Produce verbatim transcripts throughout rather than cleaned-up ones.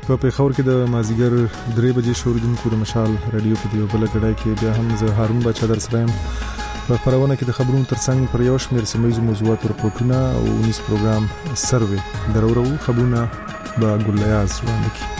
په پیښور کې د مازیګر درې بجې شوریدونکو د مشال رادیو په دیو بل غړای کې بیا هم زه هارون بچا در سره یم. په خبرونه کې د خبرونو ترڅنګ پر یو شمېر سیمه موضوعات راپورټونه او ونیس پروګرام سروي درورو خبرونه به ګلیاز وړاندې کی.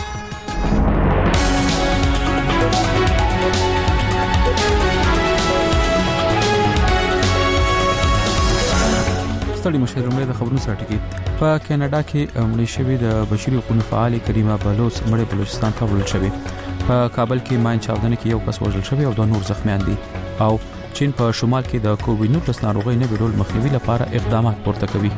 ستړي مشرمه د خبرونو سره ټکی په کاناډا کې مړی شوی د بشري حقوقو فعال کریمه بلوچ مړی بلوچستان ته وړل شوی. په کابل کې ماین چاودنه کې یو کس وژل شوی او دوه نور زخمیان دي او چین په شمال کې د کووډ نولس ناروغۍ نه ډول مخنیوي لپاره اقدامات پورته کوي.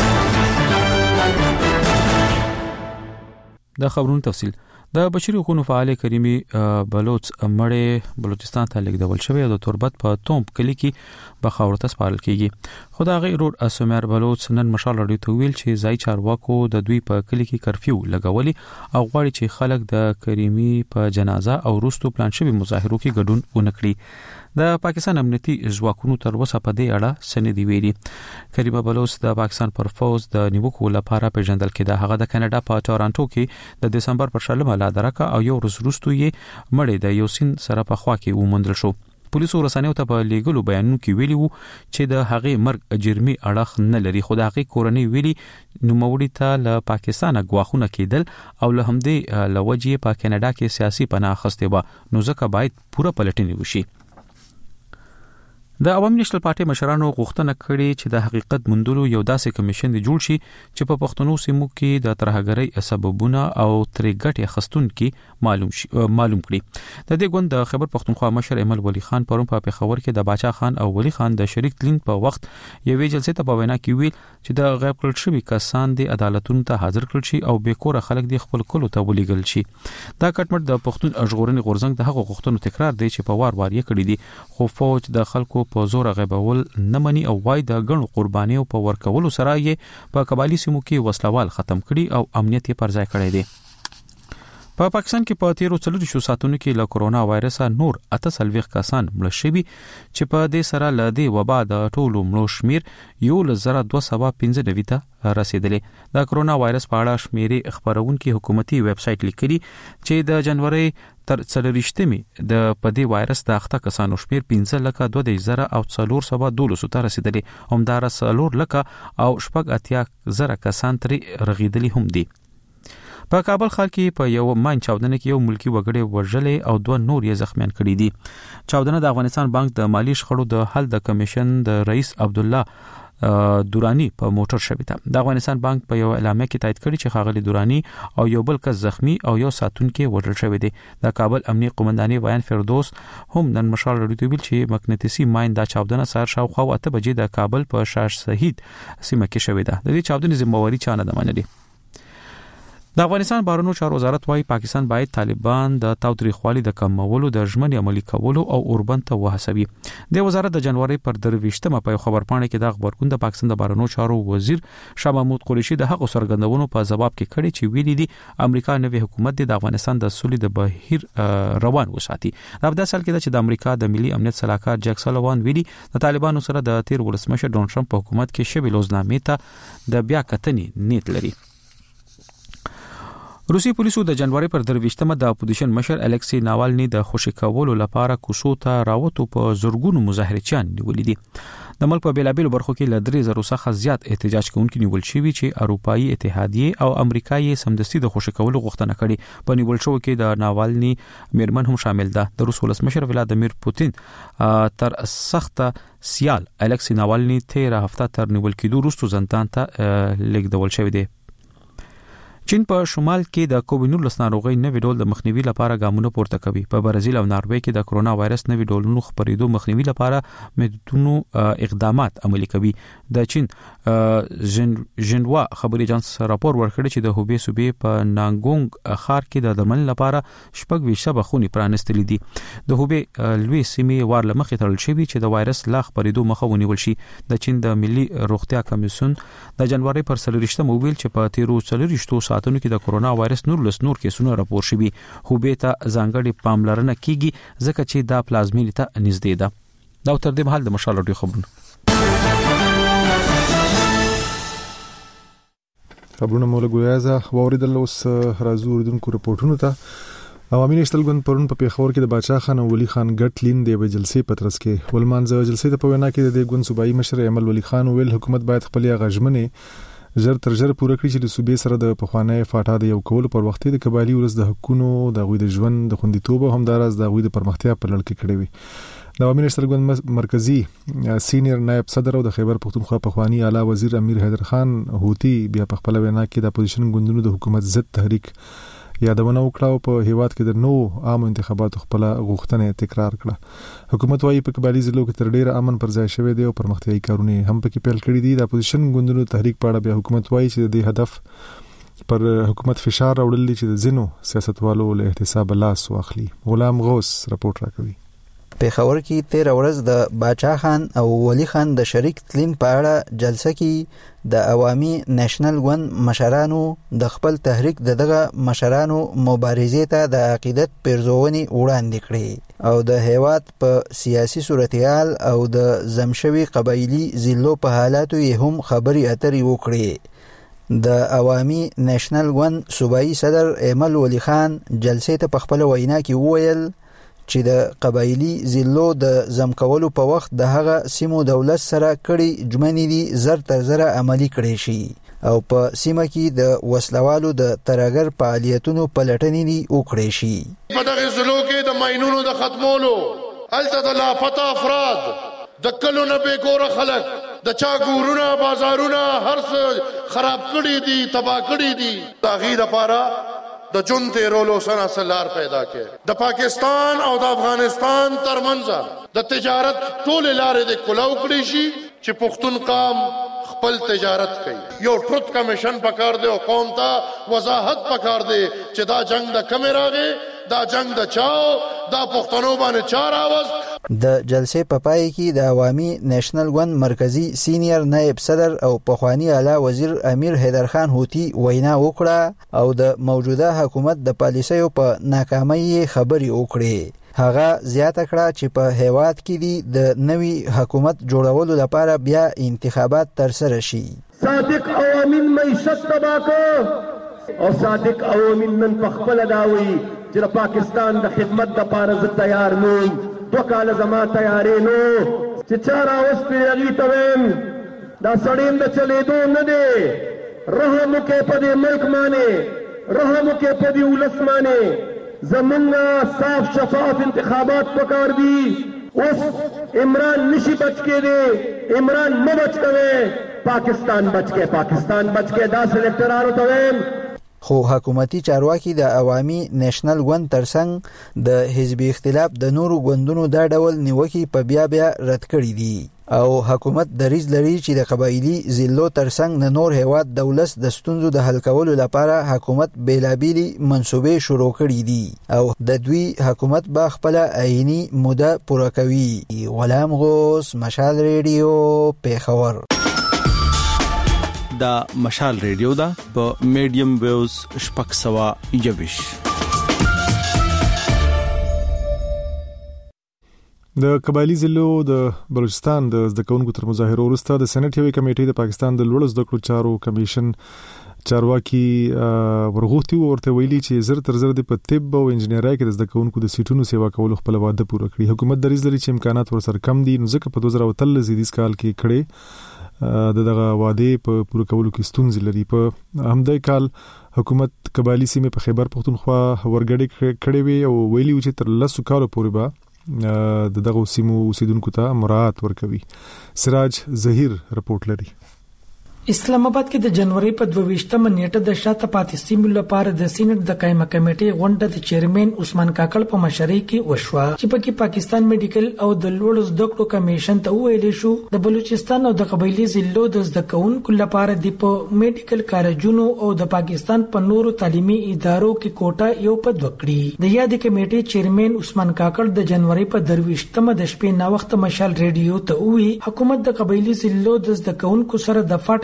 د خبرونو تفصیل د بشري حقوقو فعال کریمي بلوچ مړی بلوچستان ته لیږدول شوی او د تربت په توم کلی کې بخاورته سپارل کیږي. خدای رور اسمر بلوچ نن مشال رادیو ته ویل چې ځای چارواکو د دوی په کلی کې کرفیو لګولي او غواړي چې خلک د کریمي په جنازه او وروستو پلان شوی مظاهرو کې ګډون ونکړي. د پاکستان امنیتي ځواکونو تر اوسه په دې اړه سند دی ویلي. کریمه بلوچ د پاکستان پر فوز د نیوکو لپاره پیژندل کېده. هغه د کاناډا په ټورانټو کې د دسمبر پر شلمه لا درکه او یو ورځ وروسته یې مړی د یو سین سره په خوا کې وموندل شو. پولیسو رسنیو ته په لیګلو بیانونو کې ویلي وو چې د هغې مرګ جرمي اړخ نه لري، خو د هغې کورنۍ ویلي نوموړي ته له پاکستانه ګواښونه کېدل او له همدې لوجې په کاناډا کې سیاسي پناه اخیستې وه، نو ځکه باید پوره پلټنې وشي. د عوامي نېشنل پارټي مشرانو غوښتنه کړې چې د حقیقت موندلو یو داسې کمیشن جوړ شي چې په پښتنو سیمو کې د ترهګرۍ سببونه او ترې ګټې اخیستونکي معلوم شي معلوم کړي. د دې ګوند د خیبر پښتونخوا مشر ایمل ولی خان پرون په پیښور کې د باچا خان او ولی خان د شریک تلین په وخت یوې جلسې ته په وینا کې ویل چې د غیب کړل شوي کسان د عدالتونو ته حاضر کړل شي او بې کوره خلک د خپل کلو ته ولېږل شي. دا کټمټ د پښتون ژغورنې غورځنګ د هغو غوښتنو تکرار دی چې په وار وار یې کړی دي، خو فوج د خلکو په زور غیبول نه مني او وای د غنو قربانیو په ورکولو سره یې په قبایلی سیمو کې وسلوال ختم کړي او امنیت یې پر ځای کړی دی. په پا پاکستان کې په تیرو څلورو شو ساتونو کې له کورونا وایرس نور اته سلويخ کسان مړ شوي چې په دې سره له دې وبا د ټولو مړو شمیر یو لزر دوه سوه پنځه نوي ته رسیدلې. د کورونا وایرس په اړه شمیرې خبرونکو حکومتي ویب سټ لیکلي چې د جنوري تر څلورشتمي د پدې وایرس د اخته کسانو شمیر پنځه لکه دوه زره او څلور سوه دولس ته رسیدلې. همدار څلور لکه او شپږ اتیا زره کسان ترې رغیدلي هم دي. په کابل ښار کې په یو ماین چاودنه کې یو ملکی وګړی وژلې او دوه نور یې زخمیان کړي دي. چاودنه د افغانستان بانک د مالی شخړو د حل د کمیشن د رئیس عبد الله دورانی په موټر شوی ته. د افغانستان بانک په یو اعلامیه کې تایید کړی چې ښاغلی دورانی او یو بل کس زخمی او یو ساتونکي وژل شوی دی. د کابل امنیه قومنداني ویان فردوس هم نن مشال رادیو ته ویل چې مقناطیسي ماین د چاودنه سهار شاوخوا اته بجې د کابل په شاش شهید سیمه کې شوی ده. د دې چاودنې ذمہواری چا نه ده منلې. د افغانستان بهرنیو چارو وزارت وايي پاکستان باید طالبان د تاوتریخوالي د کمولو د ژمنې عملي کولو او اوربند ته وهڅوي. د وزارت د جنوري پر درويشتمه په خبرپاڼه کې د خبرګون د پاکستان د بهرنیو چارو وزیر شاه محمود قریشي د حق سرګندونو په جواب کې کړي چې ویلي دي امریکا نوې حکومت د افغانستان د سولې د بهیر روان وساتي. دا په داسې حال کې چې د امریکا د ملي امنیت صلاحکار جک سلوان ویلي د طالبانو سره د تیر ولسمشر ډونالد ټرمپ په حکومت کې شوی لوزنامې ته د بیا کتنې نیت لري. روسي پولیسو د جنوري پر درويشتمه د اپوزیشن مشر الکسی ناوالني د خوشی کولو لپاره کوڅو ته راوته په زورګونو مظاهرچیان نیولې دي. د ملک په بیلابیلو برخو کې ل درې زره څخه زیات احتجاج کوونکي نیول شوي چې اروپאי اتحادیه او امریکایي سمدستي د خوشی کولو غوښتنه کړې. په نیول شو کې د ناوالني میرمن هم شامل ده. د روس ولسمشر ولادیمیر پوتین تر سخته سیال الکسی ناوالني تیر هفته تر نیول کېدو وروسته زندان ته لیږدول شوی دی. چین په شمال کې د کووډ نولس ناروغۍ نوې ډول د مخنیوي لپاره ګامونه پورته کوي. په برازیل او ناروې کې د کورونا وایرس نوې ډولونو خپرېدو مخنیوي لپاره محدودونو اقدامات عملي کوي. د چین ژنوا خبري اژانس راپور ورکړی چې د هوبې صوبې په نانګونګ ښار کې د درمل لپاره شپږ ویشت بخونې پرانستلې دي. د هوبې لوی سیمې وار لمخې تړل شوی چې د وایرس لا خپرېدو مخه ونیول شي. د چین د ملي روغتیا کمیسیون د جنوري پر څلورشتمه ویل چې په تیرو څلورشتو ساعتونو کې د کورونا وایرس نور لس نور کیسونه راپور شوي. هوبې ته ځانګړي پاملرنه کیږي ځکه چې دا پلازمینې ته نږدې ده. دا تر دې مهال د مشال رادیو خبرونه. خبرونه مولا ګویازه ووریدل. اوس راځو اردوونکو رپورټونو ته. عوامي نېشنل ګوند پرون په پیښور کې د باچا خان او ولی خان ګټ لین د جلسې په ترڅ کې ولمانځه. جلسې ته په وینا کې د ګوند صوبایي مشر ایمل ولی خان ویل حکومت باید خپل غژمنې زر تر زر پوره کړي چې د صوبې سره د پخوانی فاټا د یو کول پر وخت د قبایلی ولس د حقونو د غوي د ژوند د خوندیتوب هم دراز د غوي د پرمختیا په لړ کې کړي وي. د عوامي نېشنل ګوند مرکزی سینیئر نائب صدر او د خیبر پختونخوا پخوانی اعلی وزیر امیر حیدر خان هوتی بیا په خپل وینا کې د اپوزیشن ګوندونو د حکومت ضد تحریک یادونه وکړه او په هیواد کې د نو عام انتخاباتو خپل غوښتنه تکرار کړه. حکومت وايي په قبایلی ضلعو کې تر ډیره امن پر ځای شوی دی او پرمختیایي کارونه هم پکې پیل کړي دي. د اپوزیشن ګوندونو تحریک په اړه بیا حکومت وايي چې د هدف پر حکومت فشار راوړل دي چې د زینو سیاستوالو له احتساب لاس واخلي. غلام غوث رپورټ راکوي. پیښور کې تیر ورځ د باچا خان او ولی خان د شریک تلین په اړه جلسه کې د عوامي نېشنل ګوند مشرانو د خپل تحریک دغه مشرانو مبارزې ته د عقیدت پیرزونی وړاندې کړې او د هیواد په سیاسي صورتحال او د زمشوي قبایلی ضلعو په حالاتو یې هم خبري اترې وکړې. د عوامي نېشنل ګوند صوبایي صدر ایمل ولی خان جلسې ته په خپل وینا کې وویل چې د قبایلی ضلعو د زم کولو په وخت د هغه سیمو دولت سره کړي جمعنی دي زر تر زر عملی کړي شي او په سیمه کې د وسلوالو د ترګر فعالیتونو پلټنې دي وکړي شي. په دغه ضلعو کې د ماینونو د ختمولو الته د لاپتا افراد د کلو نه به ګوره خلک د چا ګورونه بازارونه هر څه خراب کړي دي تباہ کړي دي. تغیر لپاره د جون تیرولو سره سلار پیدا کړي. د پاکستان او د افغانستان ترمنځ د تجارت ټول لارې د کلاو کړي شي چې پښتون قام خپل تجارت کوي. یو ټروت کمیشن پکار دی او قوم ته وضاحت پکار دی چې دا جنگ د کیمراغه دا جنگ د چاو دا پښتنو باندې چار आवाज. د جلسې په پای کې د عوامي نېشنل ګوند مرکزی سینیئر نائب صدر او پخوانی اعلی وزیر امیر حیدر خان هوتی وینا وکړه او د موجوده حکومت د پالیسیو په ناکامۍ خبري وکړې. هغه زیاته کړه چې په هیواد کې دي د نوي حکومت جوړولو لپاره بیا انتخابات تر سره شي. صادق عوامل معیشت تباکو او صادق عوامل نن په خپل داوي چې پاکستان د خدمت لپاره ز تیار نوم دو کال زما تیارې نو چې چارا وستې هغې ته ویم دا سړیم د چلېدو نه دی. رحم وکړئ په دې ملک باندې رحم وکړئ په دې ولس باندې. زمونږ صاف شفاف انتخابات پکار دي. اوس عمران نشي بچ کېدی عمران مه بچ کوئ پاکستان بچ کې پاکستان بچ کې دا سلیکټرانو ته ویم. خو حکومتي چارواکي د عوامي نېشنل ګوند ترڅنګ د حزبي اختلاف د نورو ګوندونو دا ډول نیوکې په بیا بیا رد کړي دي او حکومت دریځ لري چې د قبایلی ضلعو ترڅنګ د نور هیواد دولت د ستونزو د حل کولو لپاره حکومت بیلابېلې منصوبې شروع کړي دي او د دوی حکومت به خپل عیني موده پوره کوي. غلام غوث مشال ریډیو پیښور. دا مشال ریډیو دا په میډیم ویوز شپږ سوه یوویش. د قبایلی ضلعو د بلوچستان د زده کوونکو تر مظاهرو وروسته د سېنات یوې کمیټې د پاکستان د لوړو زده کړو چارو کمیشن چارواکي ورغوښتي ورته ویلي چې زر تر زر د په طب او انجنیرۍ کې د زده کوونکو د سیټونو سیوا کولو خپل وعده پوره کړي. حکومت دریځ لري چې امکانات ورسره کم دي نو ځکه په دوه زره اتلس زیدیز کال کې کړي د دغه وعده په پوره کولو کې ستونزې لري. په همدې کال حکومت قبایلی سیمې په خیبر پختونخوا ورګړې کړې وي او ویلي و چې تر لسو کالو پورې به د دغه سیمو اوسیدونکو ته مراعات ورکوي. سراج ظهیر رپورټ لري. اسلام آباد کې د جنوري په دوه نیټه د شاته پاتې سیمو لپاره د سینټ د قائمه کمیټې غونډه د چیرمن عثمان کاکړ په مشرۍ کې وشوه چې پکې پاکستان میډیکل او د لوړو زده کړو کمیشن ته ویل شو د بلوچستان او د قبایلی ضلعو د زده کوونکو لپاره د په میډیکل کالجونو او د پاکستان په نورو تعلیمي ادارو کې کوټه یو په دوه کړي. د یاد کمیټې چیرمن عثمان کاکړ د جنوري په درويشتمه د شپې نا وخت مشال ریډیو ته وی حکومت د قبایلی ضلعو د زده کوونکو سره د فاټا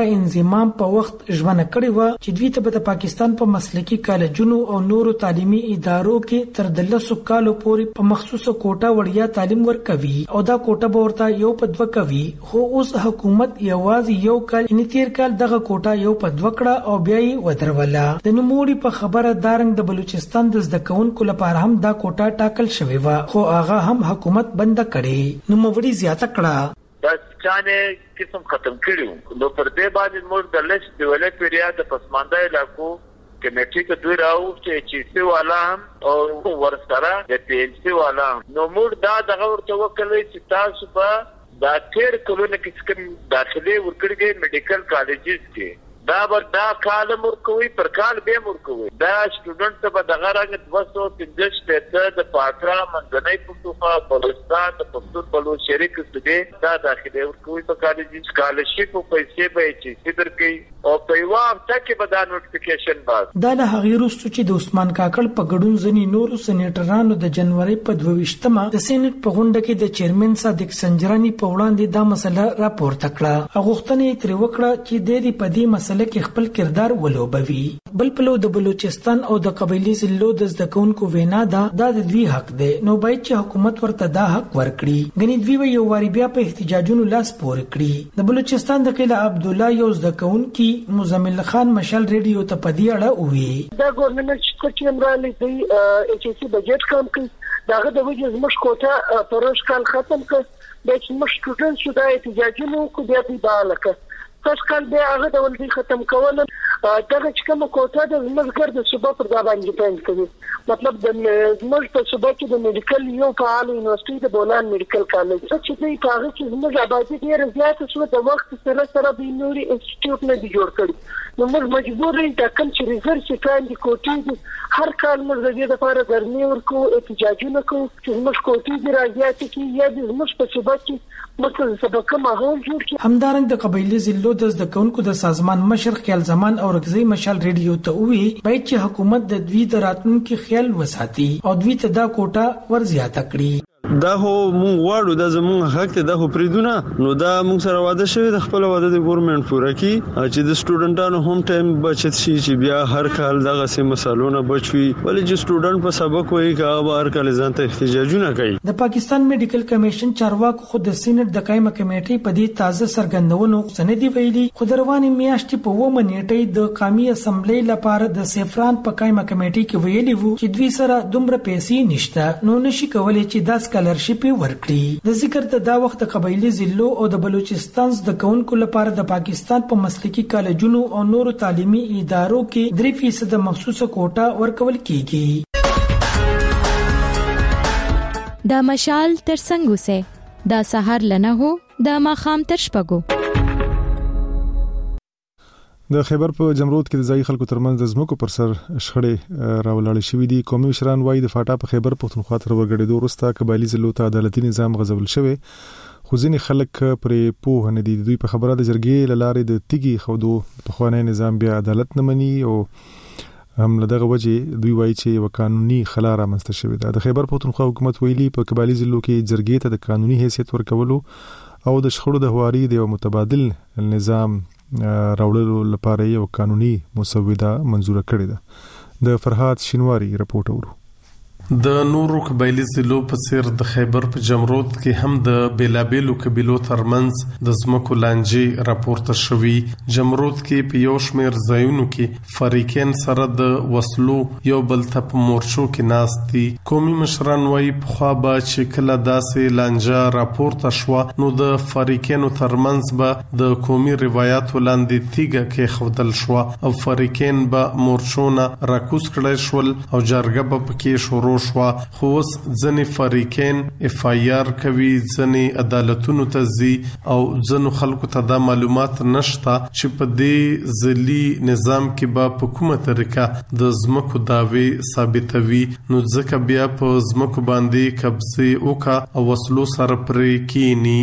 انضمام په وخت ژمنه کړې و چې دوی ته د پاکستان په مسلکي کالجونو او نورو تعلیمي ادارو کې تر د لسو کالو پورې په مخصوصه کوټه وړیا تعلیم ورکوي او دا کوټه به ورته یو په دوه کوي. خو اوس حکومت یوازې یو کال ان تیر کال دغه کوټه یو په دوه کړه او بیا یې ودروله. د نوموړي په خبره دارنګ د بلوچستان د زده کوونکو لپاره هم دا کوټه ټاکل شوې و خو هغه هم حکومت بند کړي. نوموړي زیاته کړه دا چانه قسم ختم کړیو نو پر دې باندې موږ د لیست دی ولې پیریا د پسمانده علاقو کمیټې ته دوی راو چې چې سی والا او ورسره د پی ایل سی والا نو موږ دا دغه ورته وکړل چې تاسو په دا تیر کلونه کې کوم داخلي ورکړي میډیکل کالجز کې دا به دا کال مرکوي پر کال به مرکوي دا سټوډنټ ته به دغه رنګ دوه سوه پنځه شپېته د پاټرا منځنۍ پښتونخوا بلوچستان د پښتون بلوچ شریک سټوډنټ دا داخلي ورکوي په کالج سکالرشپ او پیسې به چې صدر کوي او په یو هفته کې به دا نوټیفیکیشن باز دا له هغې وروسته چې د عثمان کاکړ په ګډون ځینې نورو سېنیټرانو د جنوري په دوه ویشتمه د سېنیټ په غونډه کې د چیرمن صادق سنجرانی په وړاندې دا مسله راپورته کړه. غوښتنه یې ترې وکړه چې د دې په دې مسله کې خپل کردار ولوبوي. بل پلو د بلوچستان او د قبایلی ضلعو د زده کوونکو وینا ده دا د دوی حق دی نو باید چې حکومت ورته دا حق ورکړي. غني دوی یو واری بیا په احتجاجونو لاس پورې کړي. د بلوچستان د قلعه عبد الله یو زده کوونکی مزمل خان مشال ریډیو ته په دې اړه وویل دا ګورنمنت چې امرالي دی ایچ سی بجټ کم کړ داغه د وجه زموږ کوټه پروش کال ختم کړ د زموږ سټوډنټ شو د احتجاجونو کو بیا دی بالکه پس کال بیا هغه د ولدي ختم کول دغه چې کومه کوټه د زموږ د صوبه پر دا باندې ډیپند کوي. مطلب د زموږ په صوبه کې د میډیکل یو فعال یونیورسيټي د بولان میډیکل کالج چې دوی په هغه کې زموږ آبادی ډیره زیاته شو د وخت سره سره د نوري انسټیټیوټ نه دی جوړ کړی نو موږ مجبور یو د کوم چې ریسرچ کاندي کوټې هر کال موږ د دې لپاره درنې ورکو احتجاجونه کوو چې موږ کوټې دی راځي چې یا د موږ په صوبه کې مثلا سبق ماحول جوړ کړي. همدارنګ د قبایلی ضلعو د زده کوونکو د سازمان مشر خیال زمان او رغزي مشال ریډیو ته وی باید چې حکومت د دوی د راتلونکو خیال وساتي او دوی ته دا کوټه ور زیاته کړي. دا هو مونږ واړو د زمونږ حق ته د پریدونه نو دا مونږ سره واده شوی د خپل واده د ګورنمنت پوره کی چې د سټوډنټانو هم ټایم بچت شي چې بیا هر کال دغه سه مسالونه بچوي ولې چې سټوډنټ په سبق وایي کا هر کال ځان ته احتجاجونه کوي. د پاکستان میډیکل کمیشن چارواکو خود د سینټ د قائمه کمیټې په دې تازه سرګندونو سندې ویلي خو دروانې میاشتې په و منېټې د قومي اسمبلی لپاره د سفران په قائمه کمیټې کې ویلي وو چې دوی سره دومره پیسې نشته نو نشي کولای چې د سکالرشپ ورکړي. د ذکر ته دا وخت قبایلی ضلعو او د بلوچستان د کوونکو لپاره د پاکستان په مسلکي کالجونو او نورو تعلیمي ادارو کې درې فیصد مخصوصه کوټه ورکول کیږي. دا مشال تر څنګه سه دا سحر لنه هو دا ماخام تر شپګو. د خیبر په جمرود کې د ځای خلکو ترمنځ د زمکو پر سر شخړې راولاړې شوې دي. قومي مشران وايي د فاټا په خیبر پښتونخوا تر ورګړېدو وروسته قبایلی ضلعو ته عدالتي نظام غځول شوی خو ځینې خلک پرې پوه نه دي. دوی په خبره د جرګې له لارې د تیږي خودو په خوانی نظام بیا عدالت نه مني او هم له دغه وجې دوی وايي چې یو قانوني خلا رامنځته شوې ده. د خیبر پښتونخوا حکومت ویلي په قبایلی ضلعو کې جرګې ته د قانوني حیثیت ورکولو او د شخړو د هواري د یو متبادل نظام راوړلو لپاره یو قانوني مسوده منزور کړې ده. د فرهاد شینواری رپورټ ورو. د نورو قبایلی ضلعو په څیر د خیبر په جمرود کې هم د بیلابیلو قبیلو ترمنځ د زمکو لانجې راپورته شوي. جمرود کې په یو شمېر ځایونو کې فریقین سره د وسلو یو بل ته په مورچو کې ناست دي. قومي مشران وايي پخوا به چې کله داسې لانجه راپورته شوه نو د فریقینو ترمنځ به د قومي روایتو لاندې تیږه کېښودل شوه او فریقین به مورچونه راکوز کړی شول او جرګه به پکې شروع شوا. خو اوس ځنې فریقین اف آی آر کوي ځنې عدالتونو ته ځي او ځنو خلکو ته دا معلومات نشته چې په دې ځلي نظام کې به په کومه طریقه د زمکو داوی ثابتوي نو ځکه بیا په زمکو باندې قبضه وکا او وسلو سره پرې کینی.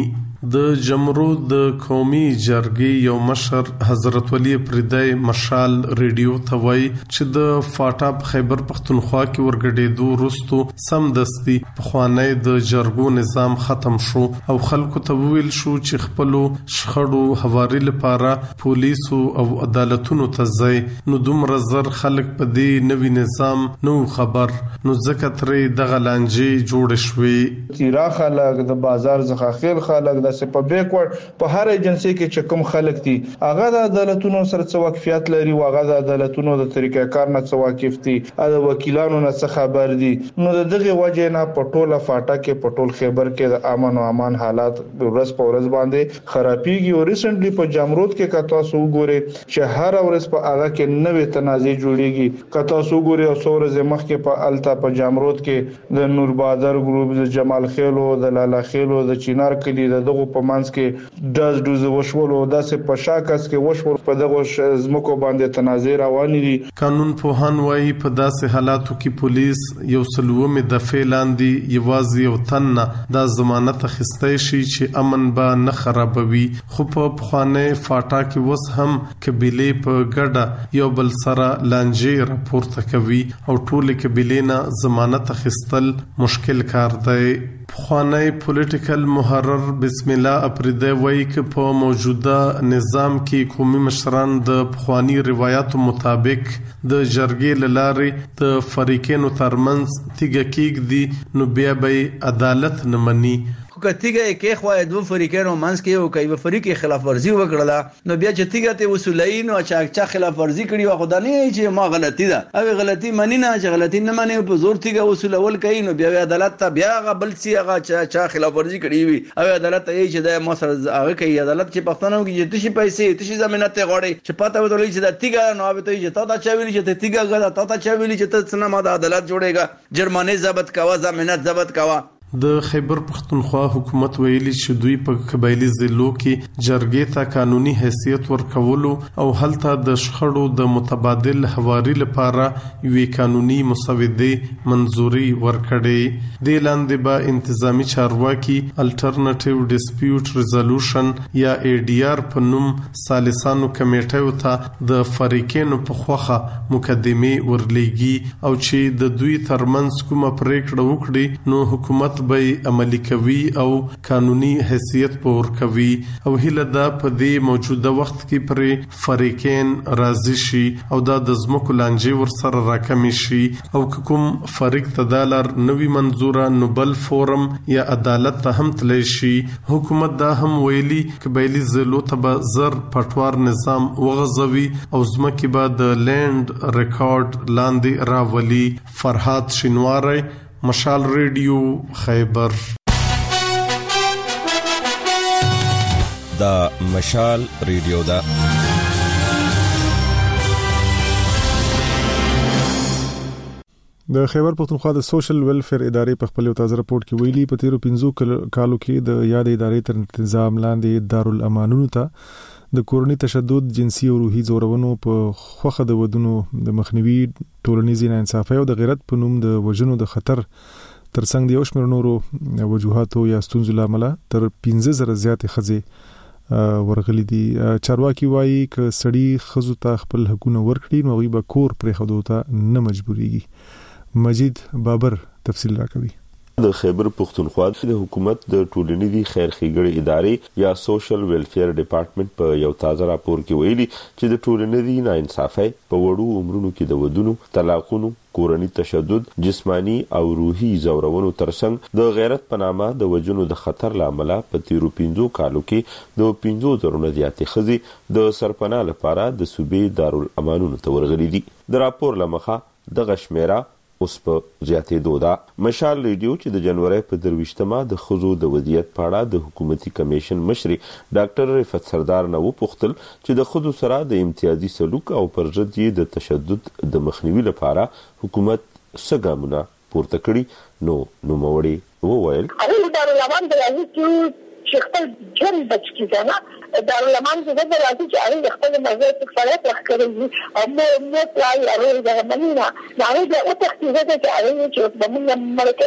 د جمرود د قومي جرګې یو مشر حضرت ولی پردای مشال ریډیو ته وایي چې د فاټا په خیبر پختونخوا کې ورګډېدو وروستو سمدستي پخوانی د جرګو نظام ختم شو او خلکو ته ویل شو چې خپلو شخړو هواري لپاره پولیسو او عدالتونو ته ځي. نو دومره زر خلک په دې نوي نظام نو خبر نو ځکه ترې دغه لانجې جوړ شوې. تیرا خلک د بازار څخه خیل خلک د سپه بیکورډ په هر ایجنسی کې چې کوم خلک دي هغه د عدالتونو سره څه واقفیت لري او هغه د عدالتونو د طریقې کار نه څه واقف دي د وکیلانو نه څه خبر دي. نو دغه وجه نه پټوله فاټا کې پټول خیبر کې د امن او امان حالات ورځ په ورځ باندې خرابېږي او ریسنټلی په جمرود کې کتا سو ګوري چې هر ورځ په هغه کې نوې تنازع جوړيږي. کتا سو ګوري او څو ورځې مخکې په التا په جمرود کې د نور بادر ګروپ د جمال خیلو د لالا خیلو د چینار کلی د دغه په منځ کې داس دوز وشولو داسې په شاکس کې وشول په دغه زمکو باندې تنازع روان دي. قانون پوهان وايي په داسې حالاتو کې پولیس یو سلومه دفعه لاندې یوازې یو تن د ضمانت اخیستای شي چې امن به نه خرابوي. خو په پخوانه فاټا کې وس هم قبيله په ګډه یو بل سره لانجې راپورته کوي او ټول قبيله نه ضمانت اخیستل مشکل کار دی. پخوانی پولیټیکل محرر بسم الله اپریدی وایي چې په موجوده نظام کې قومي مشران د پخوانی روایتو مطابق د جرګې لارې د فریقینو ترمنځ تیګه کېږدي نو بیا به عدالت نه مني. خو کتیګه کې خو د دوه فریقینو منځ کې یو کوي فریق خلاف ورزي وکړه نو بیا چې تیګه ته وصولین او چا چا خلاف ورزي کړي او خدای نه چې ما غلطی ده او غلطی منی نه چې غلطی نه منی په زور تیګه وصولول کوي نو بیا عدالت ته بیا غبل سي هغه چا چا خلاف ورزي کړي وي او عدالت ته چې د مصر هغه کوي عدالت چې پښتنو کې چې تشي پیسې تشي ضمانت غوړي چې پته ودولې چې د تیګه نو به ته چې تا دا چا ویلي چې تیګه غلا تا تا چا ویلي چې ته څنګه ما د عدالت جوړېګا جرمانه ضبط کاوه ضمانت ضبط کاوه. د خیبر پختونخوا حکومت ویلي چې دوی په قبایلی ضلعو کې جرګې ته قانوني حیثیت ورکولو او هلته د شخړو د متبادل حواري لپاره یوې قانوني مسودې منزوري ورکړې. د لاندې به انتظامی چارواکي الټرنیټیو ډیسپیوټ ریزولوشن یا ای ډی آر په نوم سالسانو کمیټیو ته د فریقینو په خوخه مقدمه ورلېږي او چې د دوی ترمنځ کومه پریکړه وکړي نو حکومت به عملی کوي او قانوني حیثیت پور کوي او هله دا په دې موجوده وخت کې پر فریقین راضي شي او دا د زمکو لانجې ور سره راکمي شي او کوم فریق تدالر نوې منزوره نوبل فورم یا عدالت ته هم تللی شي. حکومت دا هم ویلي قبایلی ضلعو ته به زر پټوار نظام وغځوي او زمکې به د لینډ ریکارډ لاندې راولي. فرحات شینواری، مشال ریډیو، خیبر. دا مشال ریډیو دا د خیبر پختونخوا د سوشل ویلفیر ادارې په خپل تازه راپورټ کې ویلي په تیرو پنځو کالو کې د یاد ادارې تر تنظیم لاندې دارالامانونو ته د کورنۍ تشدد، جنسي او روحي زورونو په خوخه د ودونو د مخنیوي، ټولنیزې ناانصافۍ او د غیرت په نوم د وژنو د خطر ترڅنګ د یو شمېر نورو وجوهاتو یا ستونزو لامل تر پنځه زره زیاتې ښځې ورغلي دي. چارواکي وایي ک سړی ښځو ته خپل حقونه ورکړي نو هغوی به کور پرېښودو ته نه مجبورېږي. مجید بابر تفصیل راکوي. د خیبر پختونخوا د حکومت د ټولنیزي خیر ښېګړې ادارې یا سوشل ویلفیر ډپارټمنټ په یو تازه راپور کې ویلي چې د ټولنیزي ناانصافۍ په وړو عمرونو کې د ودونو، طلاقونو، کورنی تشدد، جسمانی او روحي زورونو ترڅنګ د غیرت په نامه د وژنو د خطر لامل په تیرو پنځو کالو کې د پنځو زرو نه زیاتې ښځې د سرپناه لپاره د صوبې دارالامانونو ته ورغلي دي. د راپور له مخه دغه شمیره اوس په زیاتېدو ده. مشال ریډیو چې د جنوري په درویشتمه د ښځو د وضعیت په اړه د حکومتي کمیشن مشري ډاکټر رفعت سردار نه وپوښتل چې د ښځو سره د امتیازي سلوک او پر ضد یې د تشدد د مخنیوي لپاره حکومت څه ګامونه پورته کړي نو نوموړي وویل هغه دارالمان د راځي چې خپل جن بچ کی کنه دارالمان څخه د راځي چې هغه خپل مزه په فعالیت راکړي او مو مو پلان لري د منینا دا هغه د اوتختیزه چې هغه چې د موږ ملکي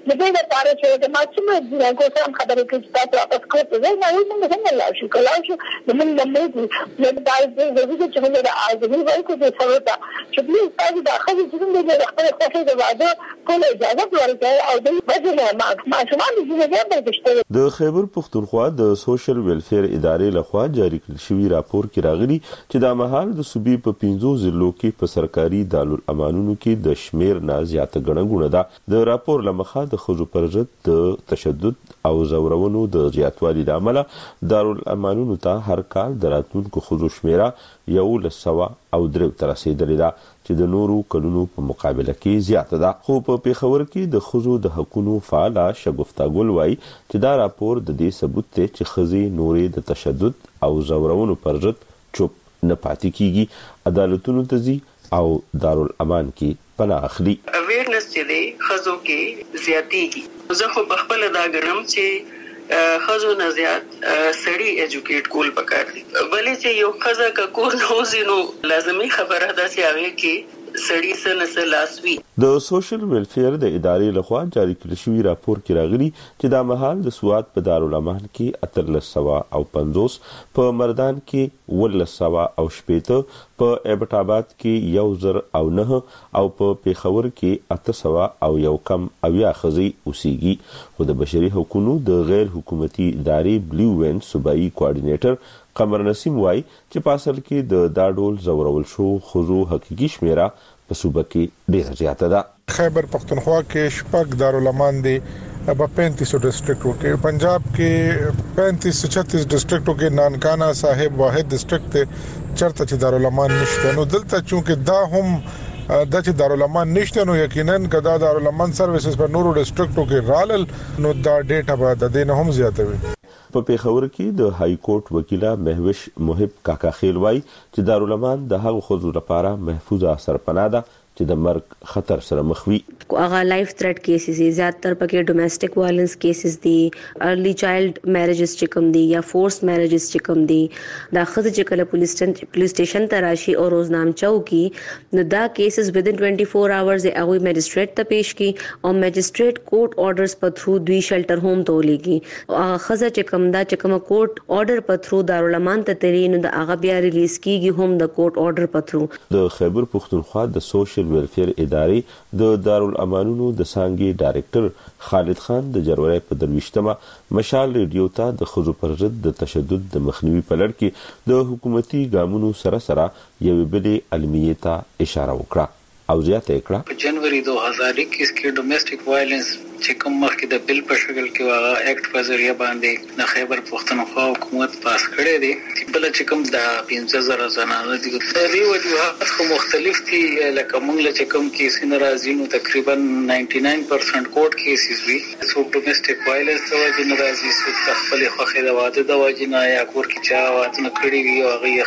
د دې لپاره چې د ماشومه د کوم خبرې کې تاسو واپس کوئ زه نه یم څنګه لا شو کلا شو د من د مې د دای د ویډیو چې موږ د اځمي وایو چې څه چې بل تاسو د خپل ژوند د خپل خوښي د واده کول اجازه ورکړئ او د بجنه ماشومان د ژوند د بشته د خیبر پختونخوا د سوشل ویلفیر ادارې لخوا جاری کړل شوی راپور کې راغلي چې د مهال د صوبې په پنځو ضلعو کې په سرکاري دارالامانونو کې د شمیر نه زیاته ګڼه ده د راپور لمخه د خزو پر ضد د تشدد او زورونو د زیاتوالي د عمله دارالامانونو ته هر کال د راتلونکو خزو شمیره یو لسوا او درو تر رسیدلې ده چې د نورو کلونو په مقابله کې زیاته ده. خو په پیښور کې د خزو د حقوقو فعال شګفتا ګل وایي چې دا راپور د دې ثبوت دی چې خزي نورې د تشدد او زورونو پر ضد چوپ نه پاتې کیږي، عدالتونو ته ځي او دارالامان کې پناه اخلي. اویرنس چې دی خزو کې زیاتېږي. زه خو په خپل دا ګڼم چې خزو نه زیات سړی ایجوکیټ کول پکار دي، بلې چې یو خزه کا کور نه وزینو لازمي خبره ده چې هغه کې سړی سره سلاسوي. د سوشل ویلفیر د ادارې لخوا جاری کړل شوی راپور کې راغلي چې د مهال د سواد په دارالامان کې اتلس سوا او پنځوس، په مردان کې ولس سوا او شپېته، په ایبټ آباد کې یو زر او نه او په پیښور کې اته سوا او یو کم اویا خزي اوسېږي. خو د بشري حقوقو د غیر حکومتي ادارې بلیو وین صوبایي کوارډینیټر قمر نسیم وای چې په اصل کې د دا ډول زورول شو خزو حقيقي شمیره په صوبه کې ډیره زیاته ده. خیبر پختونخوا کې شپږ دارالامان دي په پینتیس ډسټریکټو کې، پنجاب کې پینتیس چھتیس ډسټریکټو کې نانکانا صاحب واحد ډسټریکټ ته چرته چې دارالامان نشته. نو دلته چونکه دا هم د چې دارالامان نشته نو یقینا کدا دارالامان سرویسز په نورو ډسټریکټو کې رالل نو دا ډیټا به د دې نه هم زیاته وي. په پیښور کې د های کورټ وکیله مهوش محب کاکا خیل وای چې دارالامان د هغو خزو لپاره محفوظه سرپناه ده چې د مرګ خطر سره مخ وي. هغه لایف تھریټ کیسز دي، زیاتره پکې ډومېسټک وایلنس کیسز دي، ارلی چایلډ میریجز چې کوم دي یا فورس میریجز چې کوم دي، دا خزه چې کله پولیس پولیس سټیشن ته راشي او روزنامچو کې نو دا کیسز ودین چوبیس اورز هغه میجسټریټ ته پیش کی او میجسټریټ کورټ اورډرز په تھرو دوی شیلټر ہوم ته ولېږي. هغه خزه چې کوم دا چې کوم کورټ اورډر په تھرو دارالامان ته تیری نو دا هغه بیا ریلیز کیږي هم د کورټ اورډر په تھرو. د خیبر پختونخوا د سوشل ویلفیر ادارې د دارالامانونو د سانګي ډایریکټر خالد خان د جنوري په درويشتمه مشال ریډیو ته د خزو پر ضد د تشدد د مخنیوي په لړ کې د حکومتي ګامونو سره سره یوې بلې علمیه ته اشاره وکړه او زیاته کړه. په جنوري دو هزار اکیس کې ډومېسټک وایلنس چې کوم مخکې د بل په شکل کې واغه اکټ په ذریعہ باندې د خیبر پختونخوا حکومت پاس کړی دی، بل چې کوم د پنځه زره زنانه دي د ریو وجوهات خو مختلف دي. لکه موږ چې کوم کیسې ناراضي نو تقریبا نننټي ناین پرسنټ کوټ کیسز وي. سو ډومېسټک وایلنس د وجې ناراضي سو خپل خوخه د واده د وجې نه یا کور کې چا واده نه کړی وي او هغه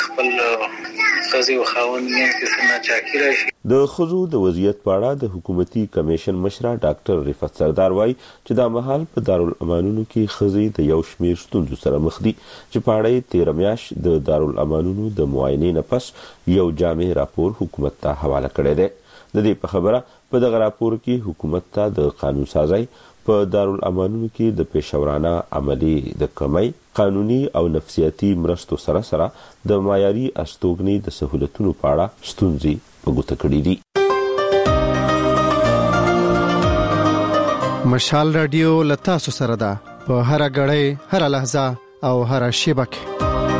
خپل خزي او خاوند یې کې سنا چاکي راشي. د خزو د وضعیت په اړه د حکومتي کمیشن مشره ډاکټر رفعت سردار وایي چې دا مهال په دارالامانونو کې خزي د یو شمیر ستونزو سره مخ دي چې په اړه تیر میاشت د دارالامانونو د معاینې نه پس یو جامع راپور حکومت ته حواله کړی دی. د دې په خبره په دغه راپور کې حکومت ته د قانون سازي په دارالامانونو کې د پیشورانه عملی د کمی، قانوني او نفسیاتي مرستو سره سره د معیاري استوګنې د سہولتونو په اړه ستونزې په ګوته کړې دي. مشال رادیو لتا سره ده په هر غړې هر لحظه او هر شیبه کې.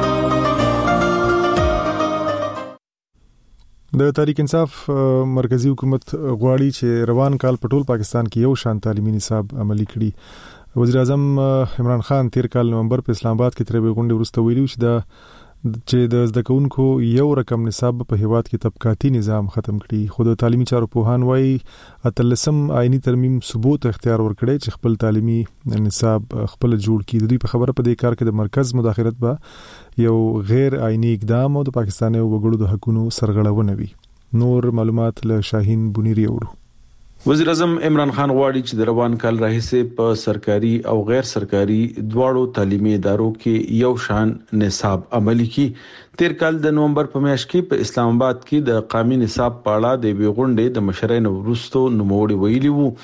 د تحریک انصاف مرکزی حکومت غواړي چې روان کال په ټول پاکستان کې یو شان تعلیمي نصاب عملی کړي. وزیر اعظم عمران خان تیر کال نومبر په اسلام آباد کې ترې غونډه ورسته ویلو چې د چې د زده کوونکو یو رقم نصاب په هیواد کې طبقاتي نظام ختم کړي. خو د تعلیمي چارو پوهان وایي اتلسم آئینی ترمیم ثبوت اختیار ورکړي چې خپل تعلیمي نصاب خپل جوړ کړي. د دوی په خبره په دې کار کې د مرکز مداخلت به یو غیر آئینی اقدام او د پاکستاني وګړو د حقوقو سرغړونه وي. نور معلومات له شاهین بنيري اورو. وزیر اعظم عمران خان غواړي چې د روان کال راهیسې په سرکاري او غیر سرکاري دواړو تعلیمي ادارو کې یو شان نصاب عملی کړي. تیر کال د نومبر په میاشت کې په اسلام آباد کې د قومي نصاب په اړه د ویغونډې د مشرانو ورستو نوموړي ویلي وو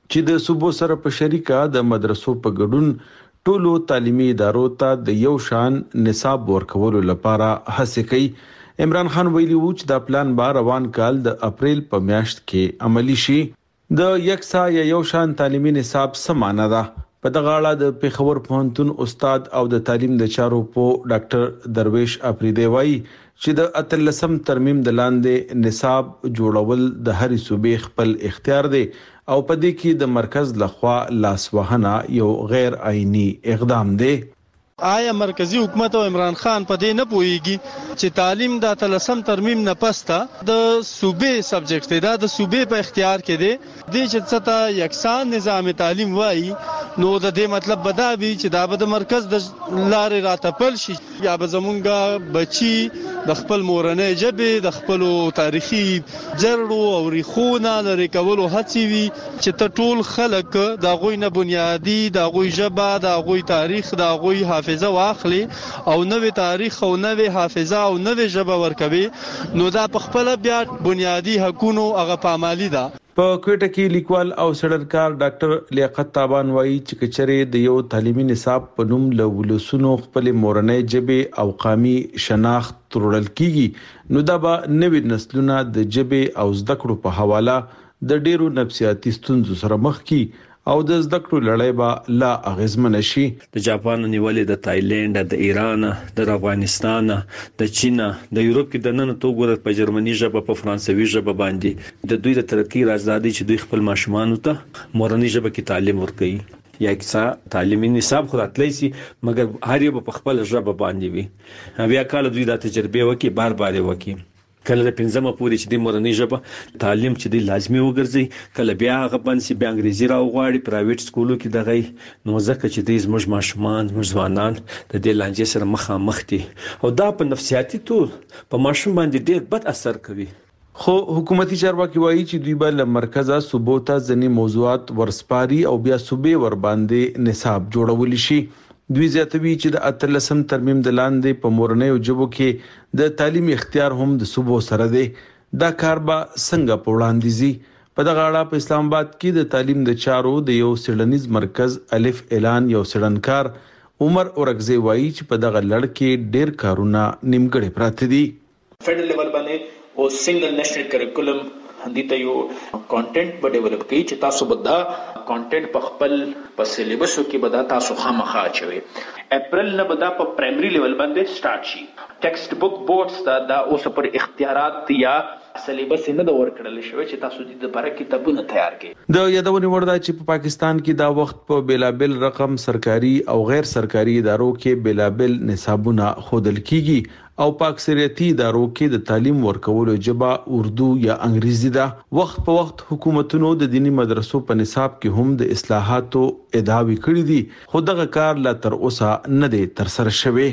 چې د صوبو سره په شریکه د مدرسو په ګډون ټولو تعلیمي ادارو ته د یو شان نصاب ورکولو لپاره هڅه کوي. عمران خان ویلي و چې دا پلان به روان کال د اپریل په میاشت کې عملی شي. د یکسا یا یو شان تعلیمي نصاب سمانه ده. په دغه اړه د پیښور پوهنتون استاد او د تعلیم د چارو په ډاکټر درویش اپریدی وایي چې د اتلسم ترمیم د لاندې نصاب جوړول د هرې صوبې خپل اختیار دی او په دې کې د مرکز لخوا لاسوهنه یو غیر آئینی اقدام دی. آیا مرکزی حکومت او عمران خان په دې نه پوهیږي چې تعلیم د اتلسم ترمیم نه پسته د صوبې سبجیکټ دی، دا د صوبې په اختیار کې دی. د چې څه یکسان نظام تعلیم وایي نو د دې مطلب بدا وي چې دا به د مرکز د لارې راتپل شي یا به زمونږ بچي د خپل مورنۍ ژبې د خپل تاریخي جرړو او ریښو نه لرې کولو هڅې وي چې ته ټول خلک د هغوی نه بنیادي د هغوی ژبه د هغوی تاریخ د هغوی حافظه واخلي او نوې تاریخ او نوې حافظه او نوې ژبه ورکوي، نو دا په خپل بیا بنیادی حقوقو هغه پامالي ده. په کوټه کې لیکوال او سړکار ډاکټر لیاقت تابان وایي چې کچره د یو تعلیمي نصاب په نوم له ولسونو خپل مورنۍ ژبه او قومي شناخت ترړل کیږي، نو دا به نوې نسلونه د ژبه او زده کړو په حواله د ډیرو نفسیاتي ستونزو سره مخ کی او د زده کړو لړۍ به لا اغیزمن شي. د جاپان نیولې د تایلند د ایران د افغانستان د چین د یورپ کې د نن توګه په جرمني ژبه په فرانسوي ژبه باندې د دوی د ترقی راځي چې دوی خپل ماشومان ته مورنۍ ژبه کې تعلیم ورکړي یا کیسه تعلیمي نصاب خو راتلی سي مګر هر یو په خپل ژبه باندې وي. بیا کال دوی د تجربه وکي بار بار وکي کله د پنځمه پورې چې د مورنۍ ژبه تعلیم چې دی لازمي وګرځي کله بیا هغه باندې بیا انګریزي راوغواړي پرایویټ سکولو کې دغه نو ځکه چې د زموږ ماشومان زموږ ځوانان د دې لانجې سره مخامخ دي او دا په نفسیاتي تور په ماشوم باندې ډېر بد اثر کوي. خو حکومتي چارواکي وایي چې دوی به له مرکزه صوبو ته ځینې موضوعات ورسپاري او بیا صوبې ور باندې نصاب جوړول شي. دوی زیاتوي چې د اتلسم ترمیم د لاندې په مورنۍ ژبو کې د تعلیم اختیار هم د صوبو سره دی. دا کار به څنګه په وړاندې ځي؟ په دغه اړه په اسلام آباد کې د تعلیم د چارو د یو څېړنیز مرکز الف اعلان یو څېړنکار عمر اورګزی وایي چې په دغه لړ کې ډېر کارونه نیمګړي پراته دي. فیډرل لیول باندې او سنگل نېشنل کریکولم هندي ته یو کانټینټ به ډیولپ کړي چې تاسو به دا کانټینټ په خپل په سلیبسو کې به دا تاسو خامخا اچوي. اپریل نه به دا په پرایمري لیول باندې سٹارټ شي. ټیکسټ بک بورډز دا دا اوس پر اختیارات یا سلیبس نه د ورکړل شوی چې تاسو د لپاره کتابونه تیار کړئ. د یادونې وړ ده چې په پاکستان کې دا وخت په بیلابل رقم سرکاري او غیر سرکاري ادارو کې بیلابل نصابونه خودل کیږي او په اکثریتي ادارو کې د تعلیم ورکولو ژبه اردو یا انګریزي ده. وخت په وخت حکومتونو د دینی مدرسو په نصاب کې هم د اصلاحاتو ادعاوې کړې دي خو دغه کار لا تر اوسه نه دی تر سره شوی.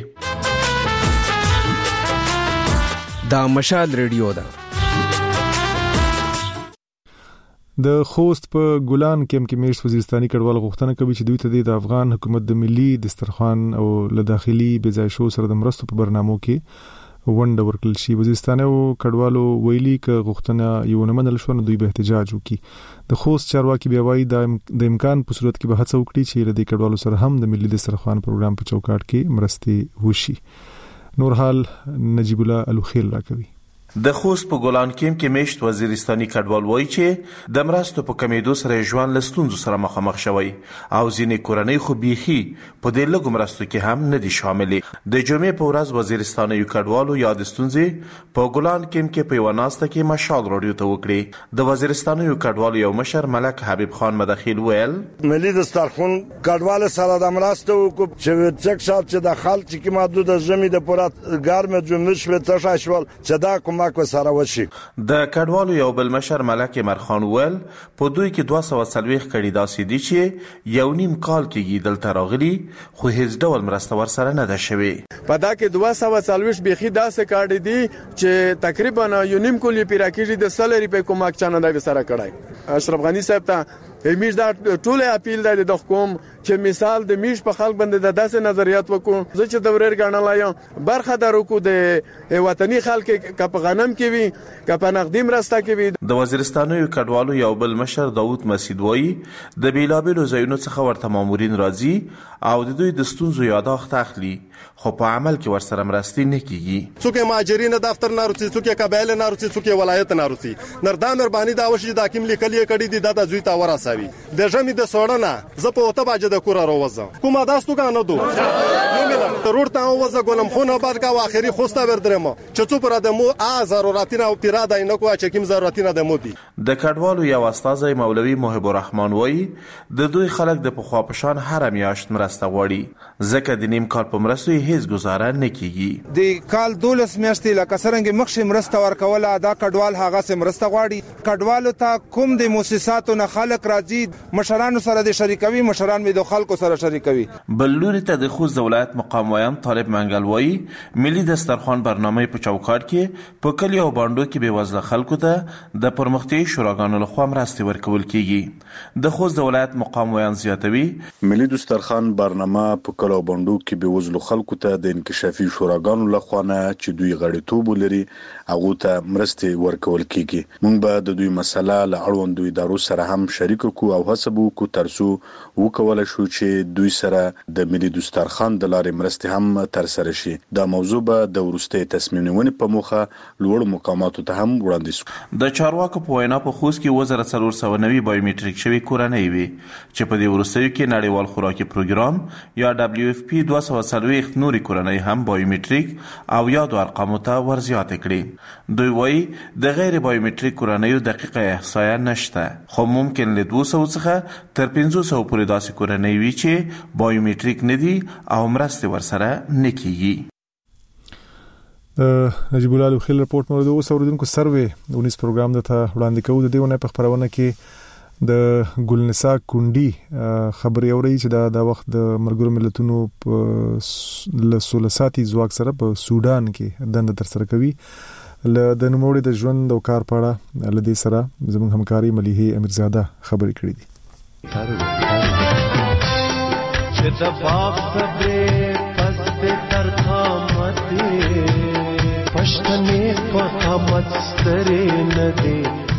دا مشال ریډیو ده. د خوست په ګولان کېم کې میشت وزیرستاني کډوال غوښتنه کوي چې دوی ته د افغان حکومت د ملي دسترخوان او له داخلي بځای شو سره د مرستو په برنامو کې ونډه ورکړل شي. وزیرستاني او کډوالو ویلي ک غوښتنه یو نه منل شو نو دوی به احتجاج وکړي. د خوست چارواکي بیا وایي د امکان په صورت کې به هڅه وکړي چې د کډوالو سره هم د ملي دسترخوان پروګرام په چوکاټ کې مرستې وشي. نور حال نجیب الله الوخیل راکوي. د خوست په ګولان کېم کې میشت وزیرستاني کډوال وایي چې د مرستو په کمیدو سره ژوند له ستونزو سره مخامخ شوی او ځینې کورنۍ خو بیخي په دې لږو مرستو کې هم نه دي شاملې. د جمعې په ورځ وزیرستاني کډوالو یاد ستونزې په ګولان کېم کې په یوه ناسته کې مشال راډیو ته وکړې. د وزیرستاني کډوالو یو مشر ملک حبیب خان مدخیل ویل ملي دسترخوان کډوال سره د مرستو وکړو چې څک شات چې د خلک کې محدود ژمي د پورات ګرمه جنبش و څه شول چې دا کوم د کډوالو یو بل مشر ملک مرخان ویل په دوی کې دوه سوه څلوېښت کړي داسې دي چې یو نیم کال کېږي دلته راغلي خو هیڅ ډول مرسته ورسره نه ده شوې. په دا کې دوه سوه څلوېښت بیخي داسې کارډ دي چې تقریبا یو نیم کال یې پیرا کېږي د سل روپۍ کومک چانه دی سره کړی. اشرف غنی صاحب ته میش دا ټول اپیل دی د حکومت چې مثال د میش په خلک باندې د داسې نظریات وکړو زه چې د ورېر غاڼلایم برخه درو کو د وطني خلک کپ غنم کې وي کپ نقدي مرسته کې وي. د وزیرستانو کډوالو یو بل مشر داوود مسعود وایي د بیلابېلو ځایونو څخه ورته مامورین راځي او د دوی د ستونزو یاداښت اخلي خو په عمل کې ورسره مرستې نه کیږي. څوک ماجرین دفتر نه راځي څوک قبایل نه راځي څوک ولایت نه راځي نردا مهرباني دا وشي د حکیم لیکلي کړي دي د زوی تا وراسوي د ژمي د سوړنه زه په اوته باجه د کور راوځم کومه داستو کنه دو نو مله ضرورت ته وځه ګولم خو نه بعد کا اخري خوسته وردرم چې څو پر د مو ا ضرورتونه او پیراده نه کوه چې کوم ضرورتونه د مو دي. د کډوالو یو استاد مولوي محب الرحمن وایي د دوی خلک د پخوا پشان هر میاشت مرسته غواړي ځکه د نیم کال په مرستو هیڅ گزاره نه کیږي. د کال دولس میاشتې لکه څنګه مخشي مرسته ورکوله دا کډوال هغه سم مرسته غواړي. کډوالو ته کوم د مؤسساتو نه خلک راځي مشرانو سره د شریکوي مشران می د خلکو سره شریکوي. بل لوري ته د خوست ولایت مقام ویان طالب منګل وایي ملي دسترخوان برنامه په چوکاټ کې په کلی او باندو کې به وزله خلکو ته د پرمختي شوراګانو لخوا مرستې ورکول کیږي. د خوست ولایت مقام ویان زیاتوي ملي دسترخوان برنامه په کلی او باندو کې به وزله خلکو ته د انکشافي شوراګانو لخوا نه چې دوی غړیتوب لري هغه ته مرستې ورکول کیږي. موږ به د دوی مسله له اړوندو ادارو سره هم شریک کو او هڅه وکړو ترڅو وکول شو چې دوی سره د ملي دسترخوان د لارې مرستې هم تر سره شي. دا موضوع به د ورستۍ تصمیم نیونې په موخه لوړ مقاماتو ته هم وړاندې شي. د چارواکو په وینا په خوست کې وزارت څلور سوه نوي بایومټریک شوي کورنۍ وي چې په دې وروستیو کې نړیوال خوراکي پروګرام یا دبلیو اف پی دوه سوه څلوېښت نورې کورنۍ هم بایومټریک او یادو ارقامو ته ورزیاتې کړي. دوی وایي د غیر بایومټریک کورنیو دقیقه احصایه نشته خو ممکن له دوه سوه څخه تر پنځه سوه پورې داسې کورنۍ وي چې بایومټریک نه دي او مرستې ورسره نه کیږي. د نجیب الله لوخیل رپورټ مورد اوس اوریدونکو سروې اونیس پروګرام د ته وړاندې کوو. د دې ونه په خبرونه کې د ګلنسا کونډي خبري اوري چې دا د وخت د مرګرو ملتونو په لسولساتي ځواک سره په سودان کې دند تر سره کوي. ل د نوموړي د ژوند او کار په اړه لدې سره زموږ همکاري مليحه امیرزاده خبري کړې دي. چې د باغ صبرې پس تر قامت پښتنې په قامت سترې نه دي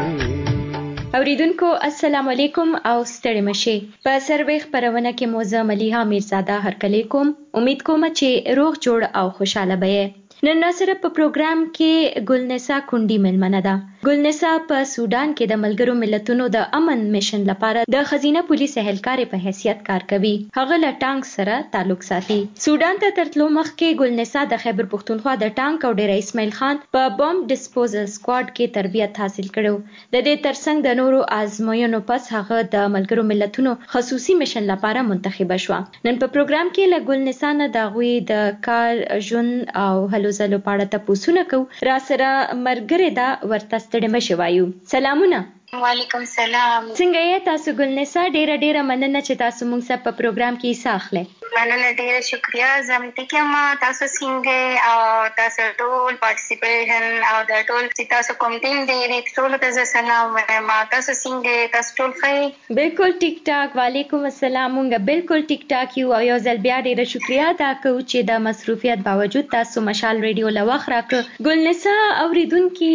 سدي. اوریدونکو السلام علیکم او ستړي مشه. په سروې خبرونه کې موزه مليحه امیرزاده هرکلی کوم. امید کوم چې روغ جوړ او خوشاله به. نن ناصر په پروګرام کې ګلنسا کونډي ملمنه ده. ګلنسا په سودان کې د ملګرو ملتونو د امن میشن لپاره د خزینه پولیس اهلکار په حیثیت کار کوي. هغه له ټانک سره تعلق ساتي. سودان ته ترتلو مخکې ګلنسا د خیبر پښتونخوا د ټانک او ډیر اسماعیل خان په بمب ډسپوزل سکواډ کې تربیت حاصل کړو. د دې ترڅنګ د نورو آزموینو پس هغه د ملګرو ملتونو خصوصي میشن لپاره منتخب شو. نن په پروګرام کې له ګلنسا نه د غوي د کار ژوند او هلو زلو پاړه ته پوسونه کو. را سره مرګره دا ورته ستړي مشه وایو. سلامونه. وعلیکم السلام. څنګه یې تاسو ګلنسا؟ ډیره ډیره مننه چې تاسو موږ سره په پروګرام کې حصہ اخلئ. مننه ډیره شکریا. زمته کې ما تاسو څنګه او تاسو ټول پارټیسیپیشن او د ټول چې تاسو کوم ټیم دی ټول ته سلام وایم. تاسو څنګه تاسو ټول ښه؟ بالکل ټیک ټاک. وعلیکم السلام. موږ بالکل ټیک ټاک یو. او یو ځل بیا ډیره شکریا دا کوم چې د مصروفیت باوجود تاسو مشال ریډیو لوخ راکړه. ګلنسا اوریدونکو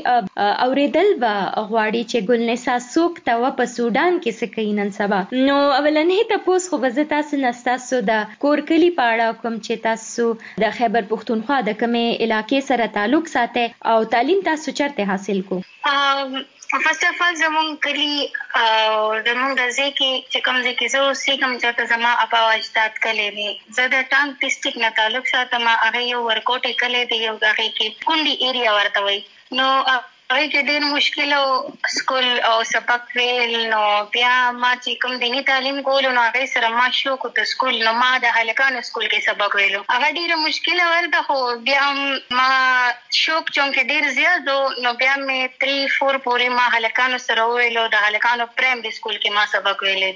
اوریدل با غواړي چې ګلنسا څوک ته و په سودان کې څه کوي نن سبا. نو اولنې تاسو خو به تاسو نستاسو د کور کلی پاړه کوم چې تاسو د خیبر پښتونخوا د کومې علاقې سره تعلق ساتي او تعلیم تاسو چرته حاصل کو؟ فرست اف ال زمون کلی زمون د ځکه چې کوم ځکه زه اوسې کوم چې زما ابا اجداد کلی دي. زه د ټانک ډسټریکټ نه تعلق ساتم. هغه یو ورکوټ کلی دی یو هغه کې کونډي ایریا ورته وي. نو هغه کې ډېر مشکل او سکول او سبق ویل. نو بیا ما چې کوم دیني تعلیم کولو نو هغه سره ما شوق د سکول نو ما د هلکانو سکول کې سبق ویلو. هغه ډېر مشکل ورته خو بیا ما شوق چون کې ډېر زیات نو بیا مې تری فور پورې ما هلکانو سره ویلو. د هلکانو پرایمري سکول کې ما سبق ویلې دي.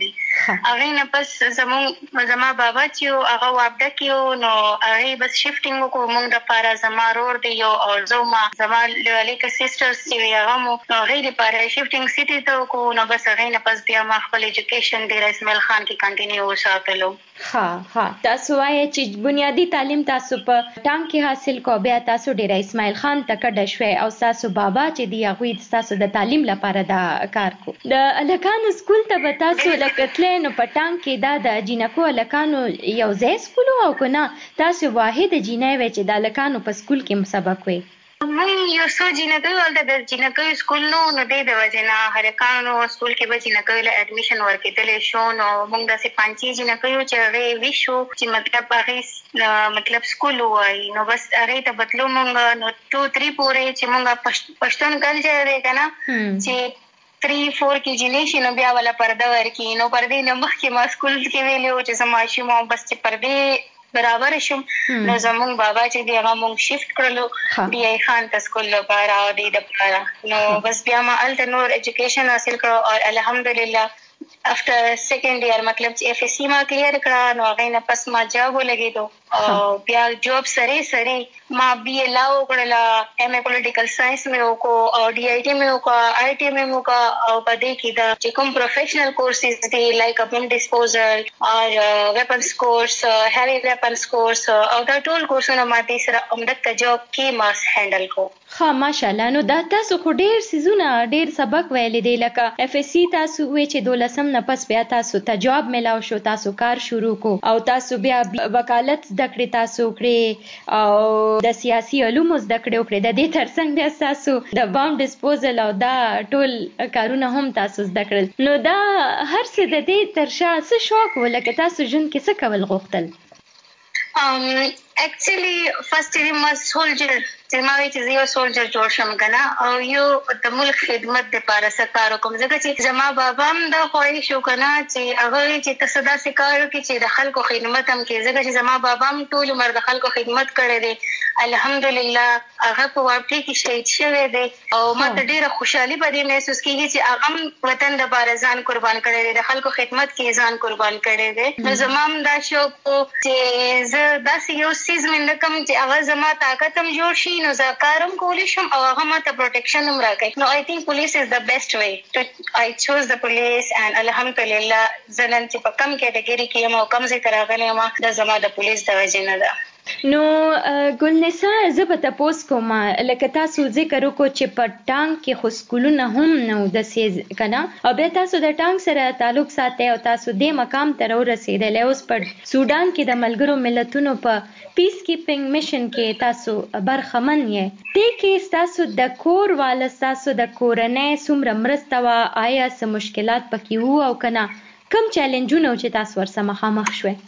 هغه نه پس زمون زما بابا چې هغه وابده کیو نو هغه بس شیفټینګ کو مونږ د پاره زما رور دی یو او زما زما لیک سیسټرز چې هغه مو هغه لپاره شیفټینګ سیټي ته کو نو بس هغه نه پس بیا ما خپل ایجوکیشن د اسماعیل خان کې کنټینیو وساتلو. ها ها تاسو وایي چې بنیادی تعلیم تاسو په ټانګ کې حاصل کو بیا تاسو ډیر اسماعیل خان ته کډه شوي او تاسو بابا چې دی هغه تاسو د تعلیم لپاره دا کار کو. د الکانو سکول ته به تاسو لکتلې نو په ټانګ کې دا د جینکو الکانو یو ځای سکول او کنه تاسو واحد جینای وای چې د الکانو په سکول کې مسابقه وي؟ مونږ یو څو جینکو ولته د جینکو سکول نو نو د وجنا هرکانو سکول کې به جینکو له اډمیشن ورکېدل شو نو مونږ د سي پانچي جینکو چې هغه ویشو چې مطلب هغه مطلب سکول وای نو بس هغه ته بدلو مونږ نو ټو تھری پورې چې مونږ پښتون کلچر دی کنه چې تھری فور کې جنې شنو بیا ولا پرده ورکی نو پردې نه مخ کې ما سکول کې ویلو چې زما شي مو بس چې پردې برابر شم نو زمون بابا چې دی هغه مونږ شیفت کړلو بیا خان ته سکول لپاره او د لپاره نو بس بیا ما الته نور ایجوکیشن حاصل کړو او الحمدلله after second year مطلب چې اف اس سی ما کلیر کړه نو هغه نه پس ما جاب ولګیدو او بیا جاب سره سره ما بی ا لا وکړه ایم ا پولیټیکل ساينس مې وکړو او ډي آی ټي مې وکړه آی ټي مې وکړه او په دې کې دا چې کوم پروفیشنل کورسز دي لایک بم ډیسپوزل او ویپنز کورس هیوی ویپنز کورس او دا ټول کورسونه ما دې سره عمدک جاب کې ما هندل کو. ها ماشاءالله نو دا تاسو خو ډیر سيزونه ډیر سبق ویل دي لکه اف اس سی تاسو وې چې دولسم نه پس بیا تاسو ته جاب ملاو شو تاسو کار شروع کو او تاسو بیا وکالت زده کړې تاسو کړې او د سیاسي علومو زده کړې وکړې د دې ترڅنګ بیا تاسو د بم ډیسپوزل او دا ټول کارونه هم تاسو زده کړل نو دا هر څه د دې ترشا څه شوق ولکه تاسو جون کې څه کول غوښتل؟ um actually first time was soldier چې ما وی چې یو سولجر جوړ شم کنه او یو د ملک خدمت لپاره سکار کوم ځکه چې زما بابا هم دا خوښ شو کنه چې هغه چې تصدا سکار کوي چې د خلکو خدمت هم کوي ځکه چې زما بابا هم ټول عمر د خلکو خدمت کړی دی الحمدلله هغه په واقعي کې شهید شوی دی او ما ته ډیره خوشحالي پدې محسوس کیږي چې هغه وطن د بار ځان قربان کړی دی د خلکو خدمت کې ځان قربان کړی دی نو زما هم دا شوق چې زه داسې یو سیز مې کوم چې هغه زما طاقت هم جوړ شي نو زه کارم کولی شم او هغه ماته پروټیکشن هم راکړي نو آی تھنک پولیس از د بیسٹ وے ټو آی چوز د پولیس اینڈ الحمدلله زنن چې په کم کټګوري کې یم او کم ځای ته راغلی یم د زما د پولیس د وجې نه ده. نو ګلنسا زه به تاسو کوم لکه تاسو ذکر وکړو چې په ټانګ کې خو سکولونه هم نو د سیز کنه او بیا تاسو د ټانګ سره تعلق ساتي او تاسو د مقام ته ورسېدل اوس په سودان کې د ملګرو ملتونو په پیس کیپینګ میشن کې تاسو برخمن یې دې کې تاسو د کور والا تاسو د کورنۍ څومره مرسته وا آیا څه مشکلات پکې وو او کنه کوم چیلنجونه چې تاسو ورسره مخامخ شوي؟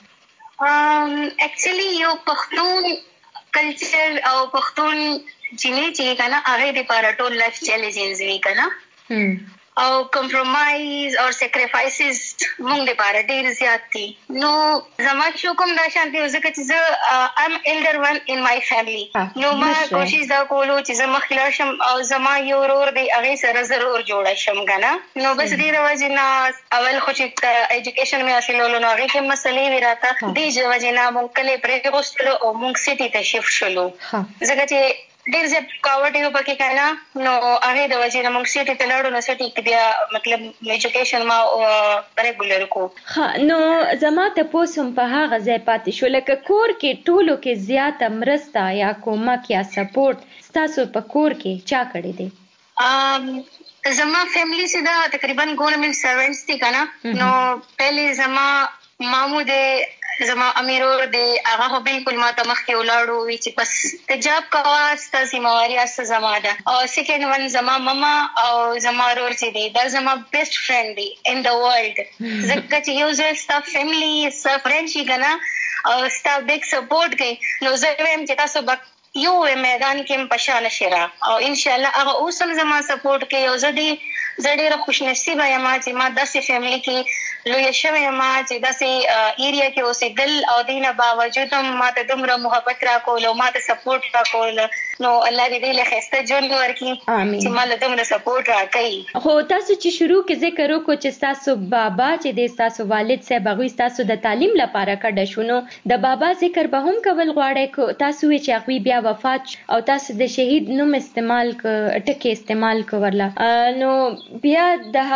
um actually یو پښتون کلچر او پښتون جنې چې کنه هغه د پاره ټول لایف چیلنجز وی کنه او کمپرمایز او سیکریفایسز موږ د پاره ډیر زیات دي نو زما شو کوم دا شانتي ځکه چې زه ام ایلډر ون ان مای فیملی نو ما کوشش دا کولو چې زما خلک شم او زما یو ورور دی هغه سره ضرور جوړ شم کنه نو بس ډیر وجنا اول خو چې ایجوکیشن مې حاصلولو نو هغه کې مسلې وی راته دې وجنا مونږ کله پرې غوښتلو او مونږ سټي ته شیفټ شولو ځکه چې ډیر زه کاوټ یو پکې کنه نو هغه د وجې نه موږ سټي ته لاړو نو سټي کې بیا مطلب ایجوکیشن ما ریګولر کو ها نو زما ته پوسم په هغه ځای پاتې شو لکه کور کې ټولو کې زیاته مرسته یا کومک یا سپورټ تاسو په کور کې چا کړی دی؟ ام زما فیملی سي دا تقریبا ګورنمنت سروینټس دي کنه نو پہلے زما مامو دې زما امیرور دې هغه بالکل ما ته مخ کې ولاړو وی چې بس تجاب کوا ست سیمواري اس زما ده او سیکنډ ون زما ماما او زما ورور چې دی دا زما بیسټ فرند دی ان د ورلد زکه چې یو ځل ستا فیملی ستا فرندشي کنه او ستا بیگ سپورټ کوي نو زه ویم چې تاسو یو میدان کې پښانه شرا او ان شاء الله هغه اوسم زما سپورټ کوي او زه دې زه ډېره خوشنصیبه یم چې ما داسې فیملی کې لویه شوې یم چې داسې ایریا کې اوسېدل او دې نه باوجود هم ما ته دومره محبت راکول او ما ته سپورټ راکول. نو الله دې دې له ښایسته ژوند ورکړي چې ما له دومره سپورټ راکوي. خو تاسو چې شروع کې ذکر وکړو چې ستاسو بابا چې دی ستاسو والد صاحب هغوی ستاسو د تعلیم لپاره کډه شو، نو د بابا ذکر به هم کول غواړئ تاسو وی چې هغوی بیا وفات او تاسو د شهید نوم استعمال ک ټکی استعمال کورله، نو بیا د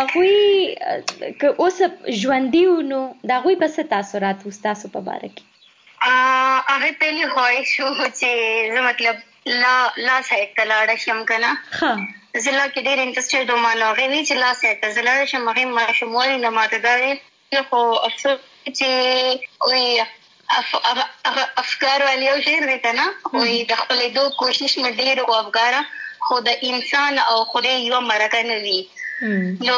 هغوی که اوس ژوندي وو نو د هغوی به څه تاثرات وو ستاسو په باره کې؟ هغې پهلي خواهش وو چې زه مطلب لا لا سایډ ته لاړه شم که نه، زه لا کې ډېر انټرسټډ وم. نو هغې وی چې لا سایډ ته زه لاړه شم. هغې ماشوموالي نه ماته دا ویل، خو افسوس چې وایي هغه افکار والی یو شعر دی که نه، وایي د خپلېدو کوشش مې ډېر و افکاره، خو د انسان او خدای یوه مرکه نه وي. نو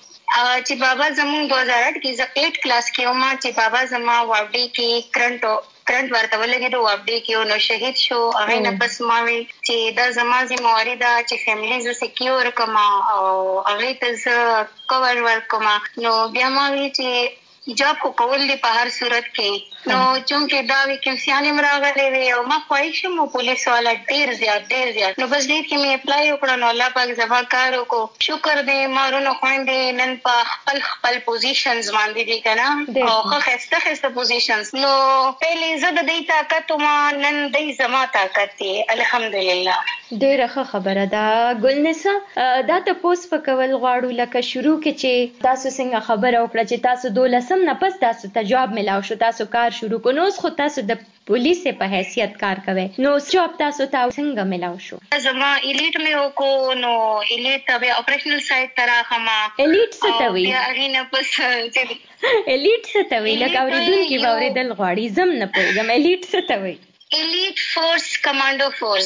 چې بابا زمونږ دو هزار آټ کې زه ایټ کلاس کې وم چې بابا زما واپډې کې کرنټ کرنټ ورته ولګېدو واپډې کې، نو شهید شو. هغې نه پس ما وی چې دا زما ذمواري ده چې فیملي زه سکیور کړم او هغې ته زه کور ورکړم. نو بیا ما وی چې جاب خو کول دي په هر صورت کې، نو چونکې دا ویکنسیانې م راغلې وې او ما خواهش وم پولیس والا ډېر زیات ډېر زیات. نو بس ډېر کې مې اپلای وکړه، نو الله پاک زما کار وکړو. شکر دی ما ورونو خویندې نن په خپل خپل پوزیشنز باندې دي که نه، او ښه ښایسته ښایسته پوزیشنز. نو پهلې زه د دوی طاقت وم، نن دوی زما طاقت دی الحمدلله. ډېره ښه خبره ده. ګلنسا دا تپوس په کول غواړو لکه شروع کې چې تاسو څنګه خبره وکړه چې تاسو دولسم نه پس تاسو ته جاب ملاو شو، تاسو کار شروع کړو، نو اوس خو تاسو د پولیس په حیثیت کار کوئ، نو جاب تاسو ته څنګه ملاو شو؟ زما ایلیټ مې وکړو، نو ایلیټ ته بیا اپریشنل سایډ ته راغلم. ایلیټ څه ته وایي؟ بیا هغې نه پس ایلیټ څه ته وایي؟ لکه اورېدونکي به اورېدل غواړي، زه هم نه پوهېږم ایلیټ څه ته وایي؟ elite force commando force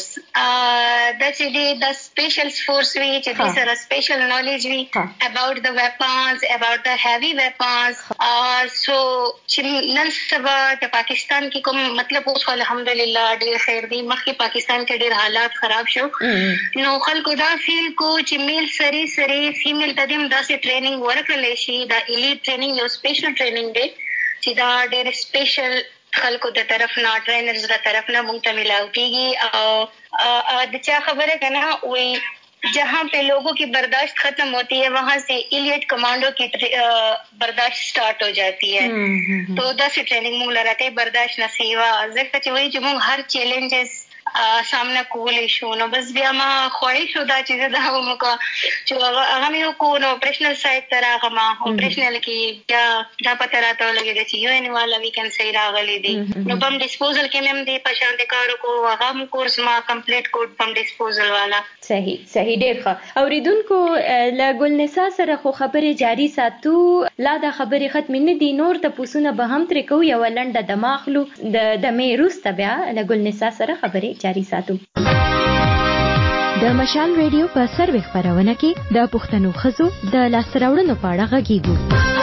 دا چې دی د سپیشل فورس وی چې د سره سپیشل نالج وی about the weapons, about the heavy weapons. so چې نن سبا د پاکستان کې کوم مطلب اوس الحمدلله ډېر خیر دی، مخکې پاکستان کې ډېر حالات خراب شو، نو خلکو دا فیل کو چې میل سری سری فیمیل ته دې داسې ټریننګ ورکړلی شي. دا ایلیټ ټریننګ یو سپیشل ټریننګ دی چې دا ډېر سپیشل خلکو د طرف نه ټرینرز د طرف نه مونږ ته ملاو کېږي. او د چا خبره که نه وایي جہاں پہ لوگوں کی برداشت ختم ہوتی ہے وہاں سے ایلیٹ کمانڈو کی برداشت سٹارٹ ہو جاتی ہے. تو داسې ټریننګ مونږ له راکوي برداشت نه سیوا ځکه چې وایي چې مونږ هر چیلنجز سامنا کولی شو. نو بس بیا ما خواهش شو دا چې زه دا وکړم چې هغه مې وکړو. نو اپریشنل سایډ ته راغلم، اپریشنل کې بیا دا پته راته ولګېده چې یو این والا ویکنسۍ راغلی دي، نو بم ډسپوزل کې مې هم دې په شانتې کار وکړو، هغه هم کورس ما کمپلیټ کړ بم ډسپوزل والا. صحیح صحیح ډېر ښه. اوریدونکو له ګلنسا سره خو خبرې جاري ساتو، لا دا خبرې ختمې نه دي، نور تپوسونه به هم ترې کوو. یوه لنډه دمه اخلو، د دمې وروسته بیا له ګلنسا سره خبرې جاری ساتو. د مشال ریډیو په سروي خبرونه کې د پښتنو ښځو د لاسته راوړنو په اړه غږیږو.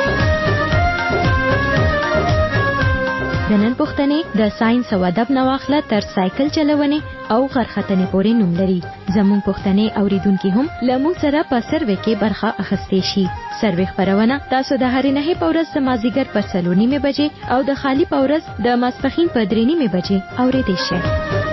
د نن پښتنې د ساينس او ادب نه واخله تر سایکل چلونې او غرختنې پورې نوم لري. زموږ پښتنې اوریدونکي هم له موږ سره په سروي کې برخه اخیستې شي. سروي خبرونه تاسو د هرې نهې په ورځ د مازدیګر په څلور نیمې بجې او د خالي په ورځ د ماسپښین په درې نیمې بجې اورېدی شئ.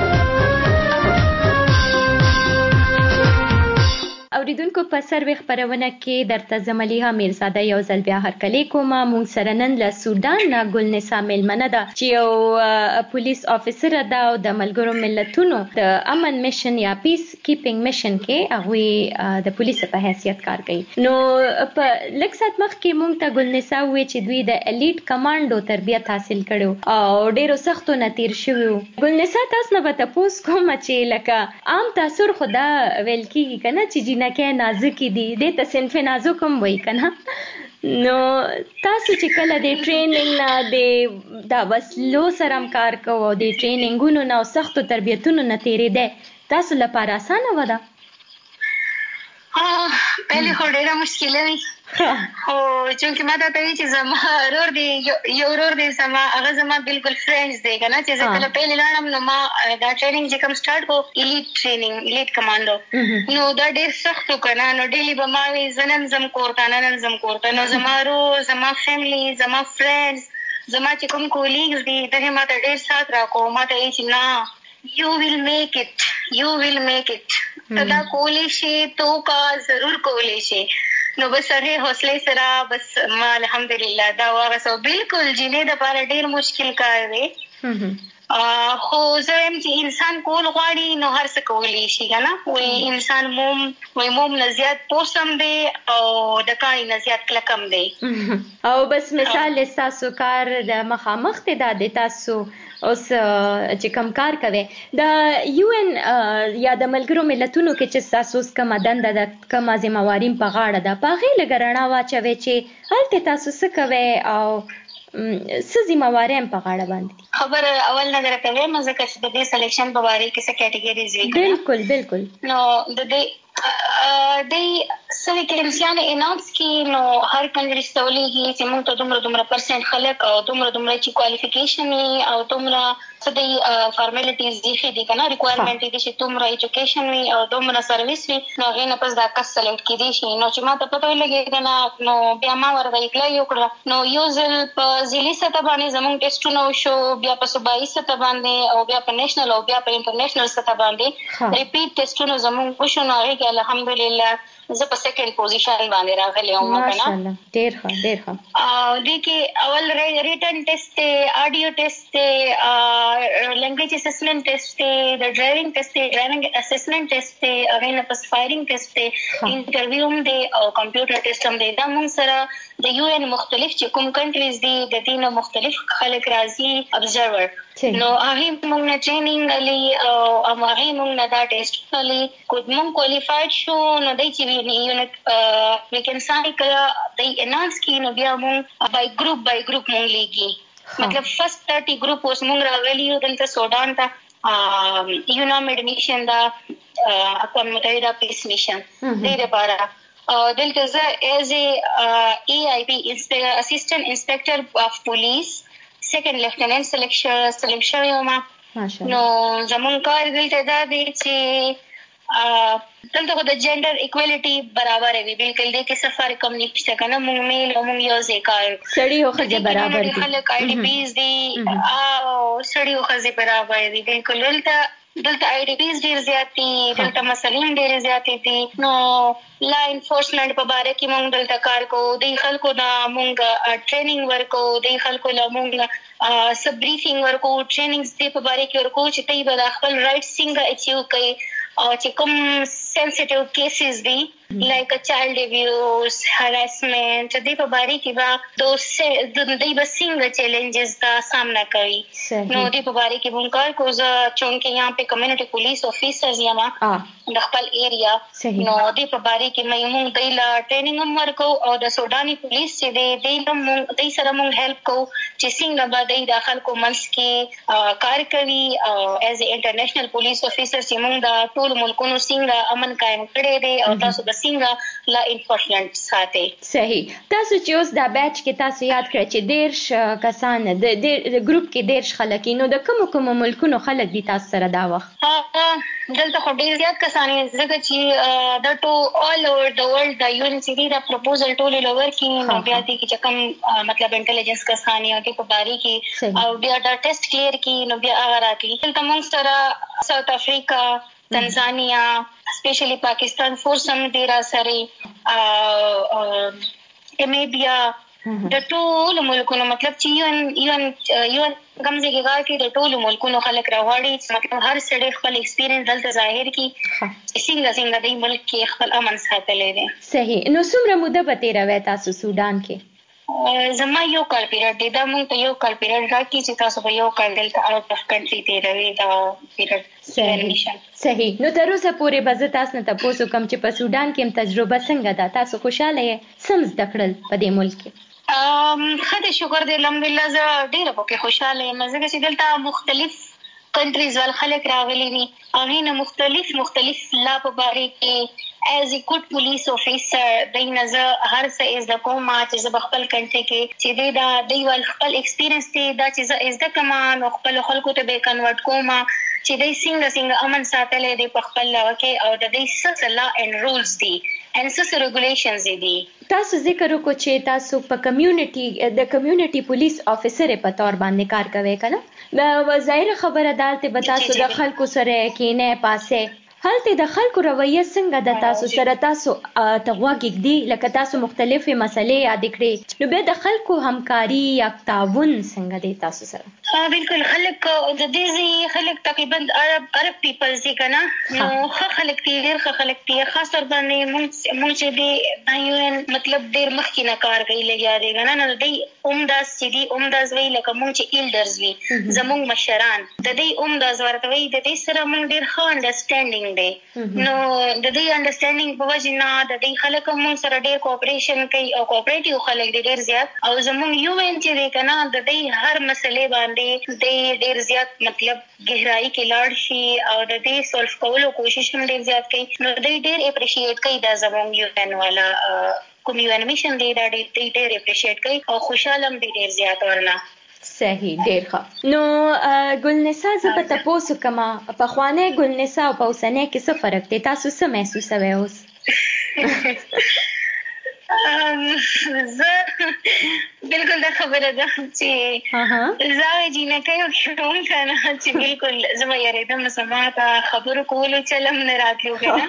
اوریدونکو په سروي خبرونه کې درته زه ملیحه میرزاده یو ځل بیا هرکلی کوم. موږ سره نن له سودان نه ګلنسا میلمنه ده چې یو پولیس افیسره ده او د ملګرو ملتونو د امن میشن یا پیس کیپینګ میشن کې هغوی د پولیس په حیثیت کار کوي. نو په لږ ساعت مخکې موږ ته ګلنسا وویل چې دوی د الیټ کمانډو تربیت حاصل کړی او ډېرو سختو نه تیر شوي وو. ګلنسا تاسو نه به تپوس کوم چې لکه عام تاثر خو دا ویل کېږي که نه چې جینکۍ نازکې دي، دې ته صنف نازک هم وایي که نه. نو تاسو چې کله د ټریننګ نه د دا وسلو سره هم کار کوو او د ټریننګونو نه او سختو تربیتونو نه تېرېدی، تاسو لپاره اسانه وه ده؟ ها پهله خو ډیره مشکله وي خو چې ما ته وی چې زما ورور دی یو ورور دی زما هغه زما بالکل فرندز دی کنه چې زه کله پهله لاړم نو ما دا ټریننګ چې کوم سٹارټ کو الیټ ټریننګ الیټ کمانډو نو دا ډیر سخت کنه نو ډیلی به ما وی زنن زم کوړتا نن زم کوړتا نو زما ورور زما فیملی زما فرندز زما چې کوم کولیګز دي دغه ما ته ډیر سات راکو ما ته یې چې نه یو ویل میک اٹ یو ویل میک اٹ دا کولی شي تو کا ضرور کولی شي نو بس هغه حوصله سره بس ما الحمدلله دا وغه بالکل جنې د پاره ډیر مشکل کار دی خو زه هم چې انسان کول غواړي نو هر څه کولی شي کنه وای انسان موم وای موم نه زیات پوسم دی او د کای نه زیات کلکم دی او بس مثال تاسو کار د مخامخ ته د تاسو اوس چې کم کار کوي د یو ان یا د ملګرو ملتونو کې چې تاسو کوم دنده د کوم ځمواریم په غاړه ده په غیله ګرنا واچوي چې هلته تاسو څه کوي او سزي مواریم په غاړه باندې خبر اول نه درکوي مزه چې د دې سلیکشن په واره کې څه کټګریز وي بالکل بالکل نو د دې د سوي کلمسیان اناونس کی نو هر کنټری ستولېږي چې موږ ته دومره دومره پرسنټ خلک او دومره دومره چې کوالیفیکیشن او دومره څه دی فارمالیټیز دي چې کنه ریکوایرمنټ دي چې دومره ایجوکیشن وي او دومره سرویس وي نو هغه نه پس دا کس سلیکټ کیدی شي نو چې ما ته پته ولګي کنه نو بیا ما ورته اکلا یو کړ نو یو ځل په ځلې سطح باندې زموږ ټیسټونه شو بیا په صوبایي سطح باندې او بیا په نېشنل او بیا په انټرنیشنل سطح باندې ریپیټ ټیسټونه زموږ وشو نو هغه الحمدلله زه په سیکنډ پوزیشن باندې راغلی یم ماشاءالله ډیر ښه ډیر ښه او د کې اول ریټن ټیسټ ته اډیو ټیسټ ته لینګویج اسسمنټ ټیسټ ته د ډرایوینګ ټیسټ ته ډرایوینګ اسسمنټ ټیسټ ته اغه نه پس فایرینګ ټیسټ ته انټرویو هم دی او کمپیوټر ټیسټ هم دی دا موږ سره د یو ان مختلف چې کوم کنټریز دي د دې نو مختلف خلک راځي ابزرور نو هغه موږ نه ټریننګ لري او هغه موږ نه دا ټیسټ لري کوم موږ کوالیفاید شو نو دای چې یونټ ویکنسای کړه د انانس کې نو بیا موږ بای ګروپ بای ګروپ موږ لیکي مطلب فرست ثلاثين ګروپ اوس موږ راغلي یو دلته سودان ته یونام اډمیشن دا اقوام متحده پیس میشن دې لپاره دلته زه ایز ای ای پی اسسټنټ انسپیکټر اف پولیس سیکنډ لیفټیننټ سلیکشن سلیکشن یو ما نو زمون کار دلته دا دی چې دلته د جندر ایکوالټي برابر وي بالکل د کې سفر کم نشته کنه موږ میل او موږ یو ځای کار سړی او خځه برابر دي خلک آی ډی پیز دي او سړی او خځه برابر دي بالکل دلته دلته آی ډی پیز ډیر زیات دي دلته مسلې ډیر زیات دي نو لا انفورسمنت په باره کې موږ دلته کار کوو د خلکو دا موږ ټریننګ ورکو د خلکو لا موږ سب بریفینګ ورکو ټریننګز دې په باره کې ورکو چې دوی به خپل رائټ څنګه اچیو کوي او چې کوم سنسټیو کیسز دي لایک ا چایلډ ابیوز هراسمنت دې په باره کې با دوی دوی به څنګه چیلنجز دا سامنا کوي نو دې په باره کې موږ کار کوو چونکه یہاں په کمیونټي پولیس افیسرز یم د خپل ایریا نو دې په باره کې موږ دوی لا ټریننګ هم ورکو او د سوداني پولیس چې دی دوی موږ دوی سره موږ هیلپ کوو چې څنګه به دوی د خلکو منځ کې کار کوي او ایز ا انټرنیشنل پولیس افیسر چې موږ د ټول ملکونو څنګه امن قائم کړی دی او تاسو به څنګه لا انفورسمنت ساتي صحیح تاسو چې اوس دا بیچ کې تاسو یاد کړئ چې ډیر کسان د ګروپ کې ډیر خلک نو د کوم کوم ملکونو خلک دي تاسو سره دا وخت دلته خو ډیر زیات کسان زګه چې د ټو آل اوور د ورلد د یو ان سی ډي دا پروپوزل ټول لور کې نو بیا دې چې کوم مطلب انټيليجنس کسان یو کې په باري کې او بیا دا ټیسټ کلیر کې نو بیا هغه راکې دلته موږ سره ساوث افریقا تنزانیا اسپیشلی پاکستان فورس هم دی را سره امیبیا د ټول ملکونو مطلب چې یو یو یو کوم ځای کې د ټول ملکونو خلک راوړي چې مطلب هر سړی خپل ایکسپیرینس دلته ظاهر کی څنګه څنګه د ملک کې خپل امن ساتلې دي صحیح نو څومره موده به تیروي تاسو سودان کې زما یو کال پیریډ دی دا مونږ ته یو کال پیریډ راکړي چې تاسو به یو کال دلته آوټ اف کنټري تیروي دا پیریډ صحیح صحیح نو تر اوسه پورې به زه تاسو نه تاسو کوم چې په سودان کې هم تجربه څنګه ده تاسو خوشاله یې سم زده کړل په دې ملک کې ام خدای شکر دې الحمدلله زه ډیره پکې خوشاله یم ځکه چې دلته مختلف کنټریز ول خلک راغلي دي هغه نه مختلف مختلف لا په باره کې as a good police officer د نظر هر څه از د کومه چې ز خپل کنټري کې چې دا د ول خپل ایکسپیرینس دی دا چې از د کمان خپل خلکو ته به کنورټ کومه چې د څنګه څنګه امن ساتلې د خپل لوکه او د دې څه لا ان رولز دي ان څه ریګولیشنز دي. تاسو ذکر وکړو چې تاسو په کمیونټي د کمیونټي پولیس افیسر په تور باندې کار کوي کنه دا ظاهر خبره دالته به تاسو د خلکو سره کې نه پاسه هلته د خلکو رویه څنګه د تاسو سره تاسو تغواګ دی لکه تاسو مختلفه مسلې یاد کړئ نو به د خلکو همکاري یا تعاون څنګه دی تاسو سره؟ ها بالکل خلک د دې خلک تقریبا عرب عرب پیپلز دي کنه نو خلک ډیر خلک دي خاص تر باندې مونږ مونږ دې ایون مطلب ډیر مخکې نه کار کوي لګیا دي کنه نو دې عمداز چې دي عمداز وی لکه مونږ چې ایلډرز وی زمونږ مشران د دې عمداز ورته وی د دې سره مونږ ډیر ښه انډرستانډینګ نو د دې انډرستانډینګ په وجه نه د دې خلک هم سره ډېر کوآپریشن کوي او کوآپریټیو خلک ډېر زیات او زموږ یو ان چې دی کنه د دې هر مسلې باندې د ډېر زیات مطلب گہرائی کې لاړ شي او د دې سولف کولو کوشش هم ډېر زیات کوي نو د ډېر اپریشیټ کوي دا زموږ یو ان والا کوم یو ان میشن دی دا ډېر ډېر اپریشیټ کوي او خوشاله هم ډېر زیات ورنه. صحیح ډیر ښه. نو ګلنسا زه به تاسو کما په خوانه ګلنسا او په اوسنه کې څه فرق دی تاسو څه محسوسوي اوس؟ زه بالکل دا خبره ده چې زه جینه کوي کوم کنه چې بالکل زما یریدم سما ته خبرو کولو چلم نه راتلو کنه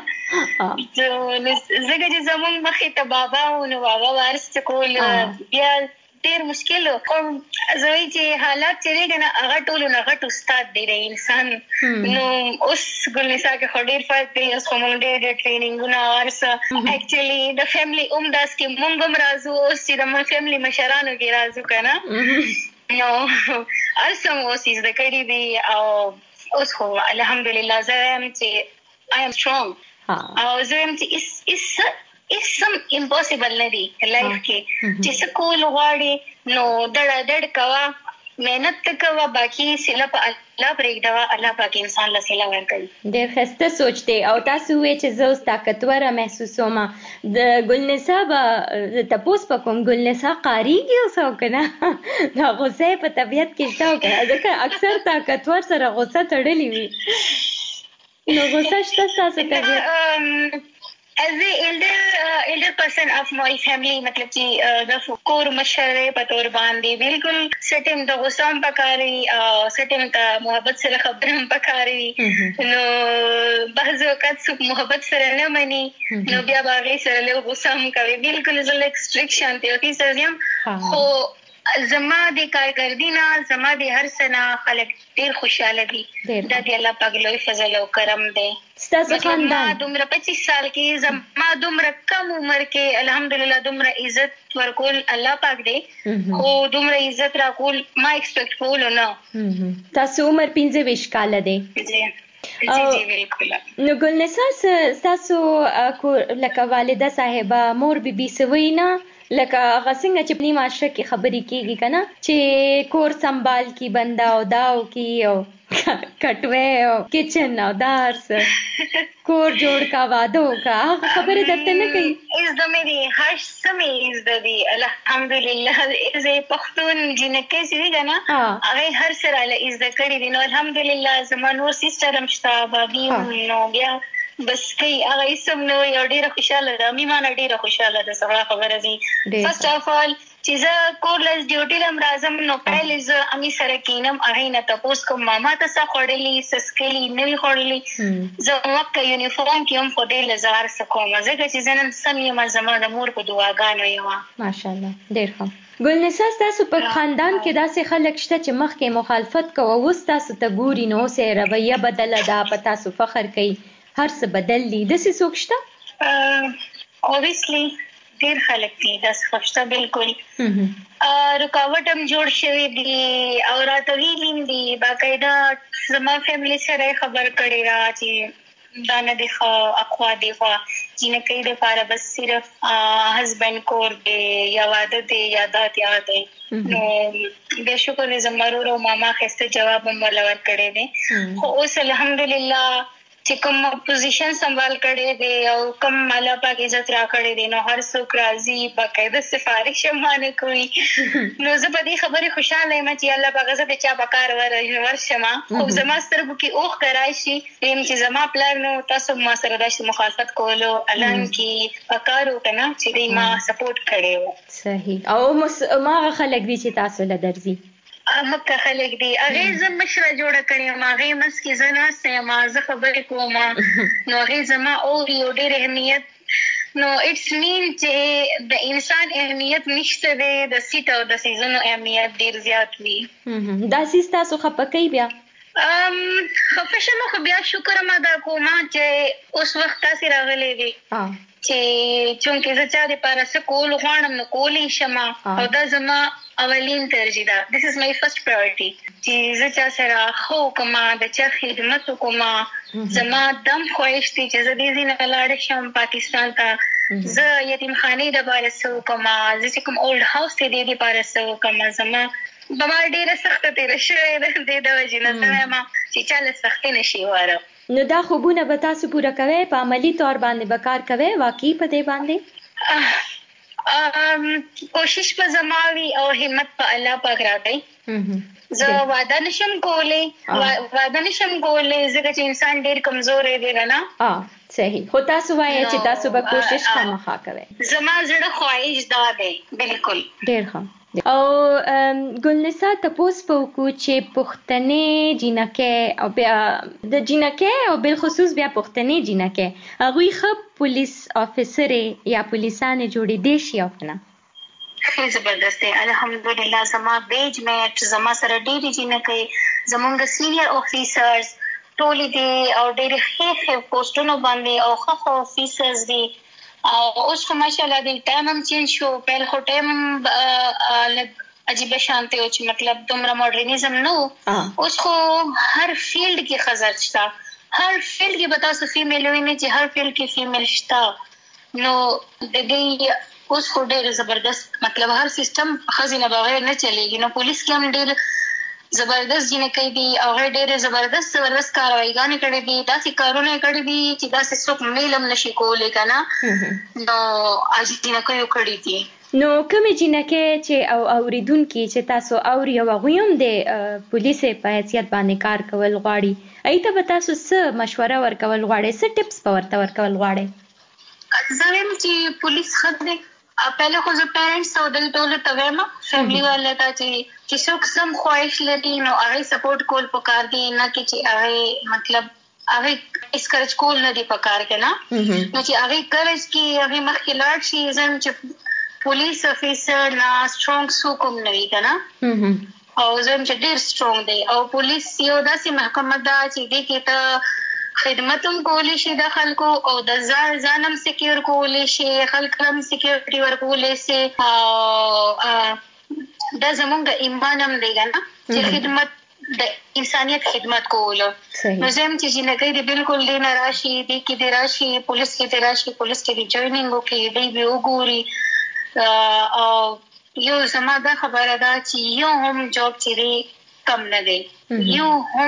زه چې زمون مخې ته بابا او نو بابا وارث کول بیا ډیر مشکل او زوی چې حالات چې کنه هغه ټول نه غټ استاد دی د انسان نو اوس ګلنسا کې خډیر فرق دی اوس کوم ډیر ټریننګونه ورسه اکچولی د فیملی اومداس کې مونږ هم راځو اوس چې د فیملی مشرانو کې راځو کنه نو ارسم اوس از د کړي دی او اوس خو الحمدلله زه هم چې I am strong او زه هم چې اس اس It's some impossible ندی لایف کې چې څه کول غواړي نو دړه دړ کوا مهنت کوا باقي سلا په الله پرېږ دا الله پاک انسان له سلا ورکړي. ډېر ښه سوچته او تاسو وې چې زه اوس طاقتور محسوسوم د ګلنسا به تاسو په کوم ګلنسا قاریږي اوس کنه دا غوسه په طبيعت کې شته کنه ځکه اکثر طاقتور سره غوسه تړلې وي نو غوسه شته تاسو طبيعت as a elder uh, elder person of my family مطلب چې د کور مشر په تور باندې بالکل سټیم د غوسام پکاري او سټیم ته محبت سره خبرم پکاري نو بعض وخت څوک محبت سره نه مني نو بیا باغې سره له غوسام کوي بالکل زل ایکسټریکشن ته کی سریم خو زما د کارګردینا زما د هر سنه خلک ډیر خوشاله دي دا دی الله پاک لوی فضل او کرم دی. ستاسو خاندان دومره پچیس سال کې زما دومره کم عمر کې الحمدلله دومره عزت ورکول الله پاک دی خو دومره عزت راکول ما ایکسپیکټ کول نه. تاسو عمر پنځه ویشت کال دی؟ جی جی بالکل. نو ګلنسا تاسو لکه والده صاحبہ مور بي بي سوینا لکه هغه څنګه چې په معاشره کې خبرې کیږي کنه چې کور سنبال کی بندا او داو کی او کټوي او کچن او دارس کور جوړ کا وادو کا خبره درته نه کوي از د مې هر سمې از د دی الحمدلله از پښتون جنکه سړي کنه هغه هر سره له از د کړي دي نو الحمدلله زمونږ سیستر هم شته بابي نو بیا بس کوي هغه اسم نو یو ډیره خوشاله ده میمانه ډیره خوشاله ده سره خبره دي. فرست اف اول چې زه کورلس ډیوټي لم راځم نو پهل زه امي سره کینم هغه نه تاسو کوم ماما تاسو خړلې سسکلی نه خړلې زه مکه یونیفورم کې هم په دې لزار سکوم ځکه چې زنن سمې ما زما د مور په دعاګانو یو ماشاءالله ډیر ښه. ګلنسا تاسو په خاندان کې داسې خلک شته چې مخکې مخالفت کوي اوس تاسو ته ګوري نو سه رویه بدله ده په تاسو فخر کوي هر څه بدل دي داسې څوک شته؟ اوبویسلی ډیر خلک دي داسې خوشته بالکل رکاوټ هم جوړ شوی دي او راته ویلي دي باقاعده زما فیملی سره خبر کړی را چې دا نه دی ښه اخوا دی خوا جنکۍ دپاره بس صرف هسبینډ کور دی یا واده دی یا دا تیا دی نو بیا شکر دی زما ورور او ماما ښایسته جواب هم ورله ورکړی دی خو اوس الحمدلله چې کوم پوزیشن سنبال کړي دي او کوم مالا پاک عزت را کړي دي نو هر څوک راضي باقاعده سفارش مانه کوي نو زه په دې خبره خوشاله یم چې الله پاک زه به چا بکار ورشم خو زما سترګو کې اوخ کرایشي ایم چې زما پلان نو تاسو ما سره د مخالفت کولو اعلان کې پکارو کنه چې دې ما سپورټ کړي صحیح او ما خلک دي چې تاسو له درځي مکه خلک دي هغه زم مشره جوړه کړې ما هغه مس کې زنا سه ما زه خبرې کوم نو هغه زما او یو ډېر اهمیت نو اټس مین چې د انسان اهمیت نشته دی د سیټ او د سیزونو اهمیت ډېر زیات وي دا سیس تاسو خپکې بیا ام خفشم خو بیا شکر ما دا کوم چې اوس وخت تاسو راغلي دي چې چونکه زه چا دې پاره څه کول غواړم نو کولی شم او دا زما اولین ترجیح ده this is my first priority چې زه چا سره خو کومه د چا خدمت کومه زما دم خواهش دي چې زه دې نه لاړ شم پاکستان ته زه یتیم خانه د باره سو کومه زه کوم اولډ هاوس ته دې باره سو کومه زما بما ډیره سخت تیر شوی د دې د وجنه سره ما چې چاله سخت نشي واره نو دا خوبونه به تاسو پوره کوي په عملی تور باندې به کار کوي واقعي په دې باندې ام کوشش په زماوي او همت په الله پاک راځي زه وعده نشم کولای وعده نشم کولای ځکه چې انسان ډیر کمزور دی نه اه صحیح خو تاسو وایي چې تاسو به کوشش خامخا کوئ زما زړه خواهش دا دی بالکل ډیر ښه او ګلنسا تاسو په کو چې پښتنې جنکه او بیا د جنکه او بل خصوص بیا پښتنې جنکه هغه خپ پولیس افسر یا پولیسانه جوړې دي شي او کنه خیلی زبردست دی الحمدلله زما بیج میټ زما سره ډېری جنکه زمونږ سینیئر افیسرز ټول دي او ډېری ښه ښه پوسټونو باندې او ښه افیسرز دي او اوس خو ماشاءالله د ټایم هم چینج شو په خو ټایم عجیب شانته او چې مطلب دومره ماډرنیزم نو اوس خو هر فیلډ کې خزر شته هر فیلډ کې بتا سو فیمیل ویني چې هر فیلډ کې فیمیل شته نو د دې اوس خو ډېر زبردست مطلب هر سیستم خزینه بغیر نه چلیږي نو پولیس کې هم ډېر زبردست جنکې دي او ډېر زبردست زبردست کاروایګانې کړې دي داسې کارونه کړې دي چې داسې څوک میلم نشي کولی کنه نو اج جنکې یو کړې دي نو کومې جنکې چې او اوریدونکو چې تاسو اوري او غویم د پولیس په حیثیت باندې کار کول غواړي ایته به تاسو څه مشوره ورکول غواړئ څه ټیپس په ورته ورکول غواړئ زه وایم چې پولیس خدای پہلے خو زه پیرنټس او د ټولو ته وایم فیملی والے ته چې چې څوک سم خواهش لري نو هغه سپورټ کول پکار دي نه کې چې هغه مطلب هغه اسکرچ کول نه دی پکار کنه نو چې هغه کرج کې هغه مخکې لاړ شي زم چې پولیس افیسر نا سترونګ سو کوم نه وی کنه او زم چې ډیر سترونګ دی او پولیس یو داسې محکمه ده چې دې کې ته خدمتوم کولی شي د خلکو او د ځان ځانم سکیور کولی شي خلکم سکیورټي ورکولی شي او د زمونږ ایمان هم دی کنه چې خدمت د انسانيت خدمت کولو نو زم چې جنګي دی بالکل دی نه راشي دی کې دی راشي پولیس کې دی راشي پولیس کې دی جوائنینګ وکړي دی به وګوري او یو زما دا خبره ده چې یو هم جاب چیرې کم نه دی یو هم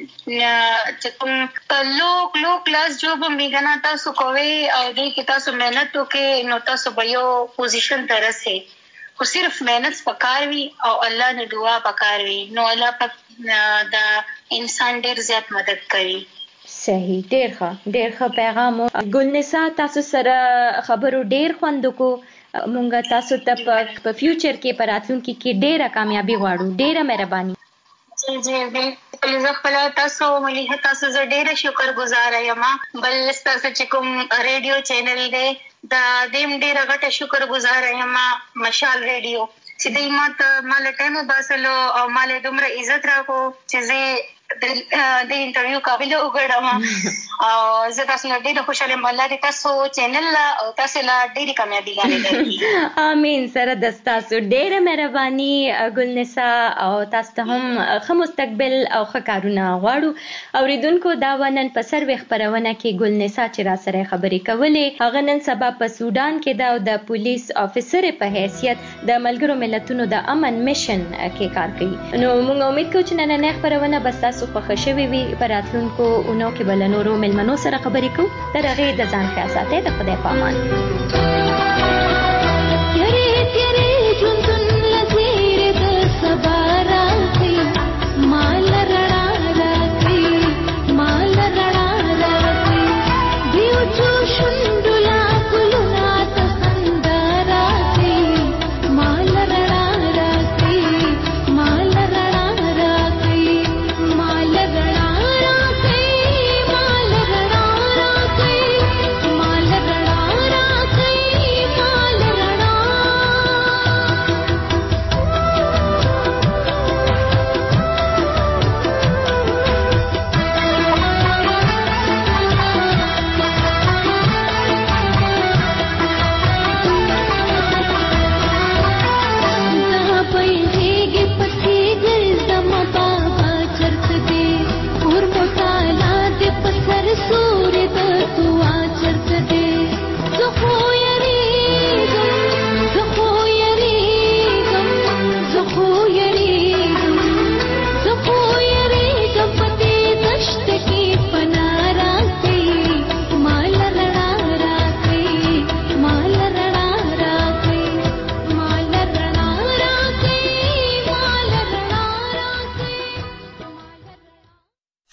چې کوم لو لو کلاس جوب میګنا تاسو کوی او دې کې تاسو مهنت وکړئ نو تاسو به یو پوزیشن ته رسئ خو صرف مهنت پکار وي او الله نه دعا پکار وي نو الله پاک دا انسان ډیر زیات مدد کوي صحیح ډیر ښه ډیر ښه پیغام ګلنسا تاسو سره خبرو ډیر خوند کو مونږ تاسو ته په فیوچر کې په راتلونکي کې ډیره کامیابی غواړو ډیره مهرباني جی جی بالکل زه خپل تاسو ملي تاسو زه ډیره شکر گزار یم بل تاسو چې کوم ریډیو چینل دی دا دیم ډیره غټه شکر گزار یم مشال ریډیو چې دې ماته مال ټایم باسلو او مال دومره عزت راکو چې زه د انټرویو قابل وګړم او زه تاسو نه ډیره خوشاله یم الله دې تاسو چینل او تاسو لا ډیره کامیابی غواړم امين سره د تاسو ډیره مهرباني ګلنسا او تاسو ته هم ښه مستقبل او ښه کارونه غواړو اوریدونکو دا ونن په سروي خبرونه کې ګلنسا چې را سره خبرې کولې هغه نن سبا په سودان کې دا د پولیس افسر په حیثیت د ملګرو ملتونو د امن میشن کې کار کوي نو موږ امید کوو چې نن نه خبرونه بس تاسو خوښ شوي وي په راتلونکو اونو کې بل نورو ملمنو سره خبرې کوو تر هغې د ځان خیال ساتئ د خدای په امان.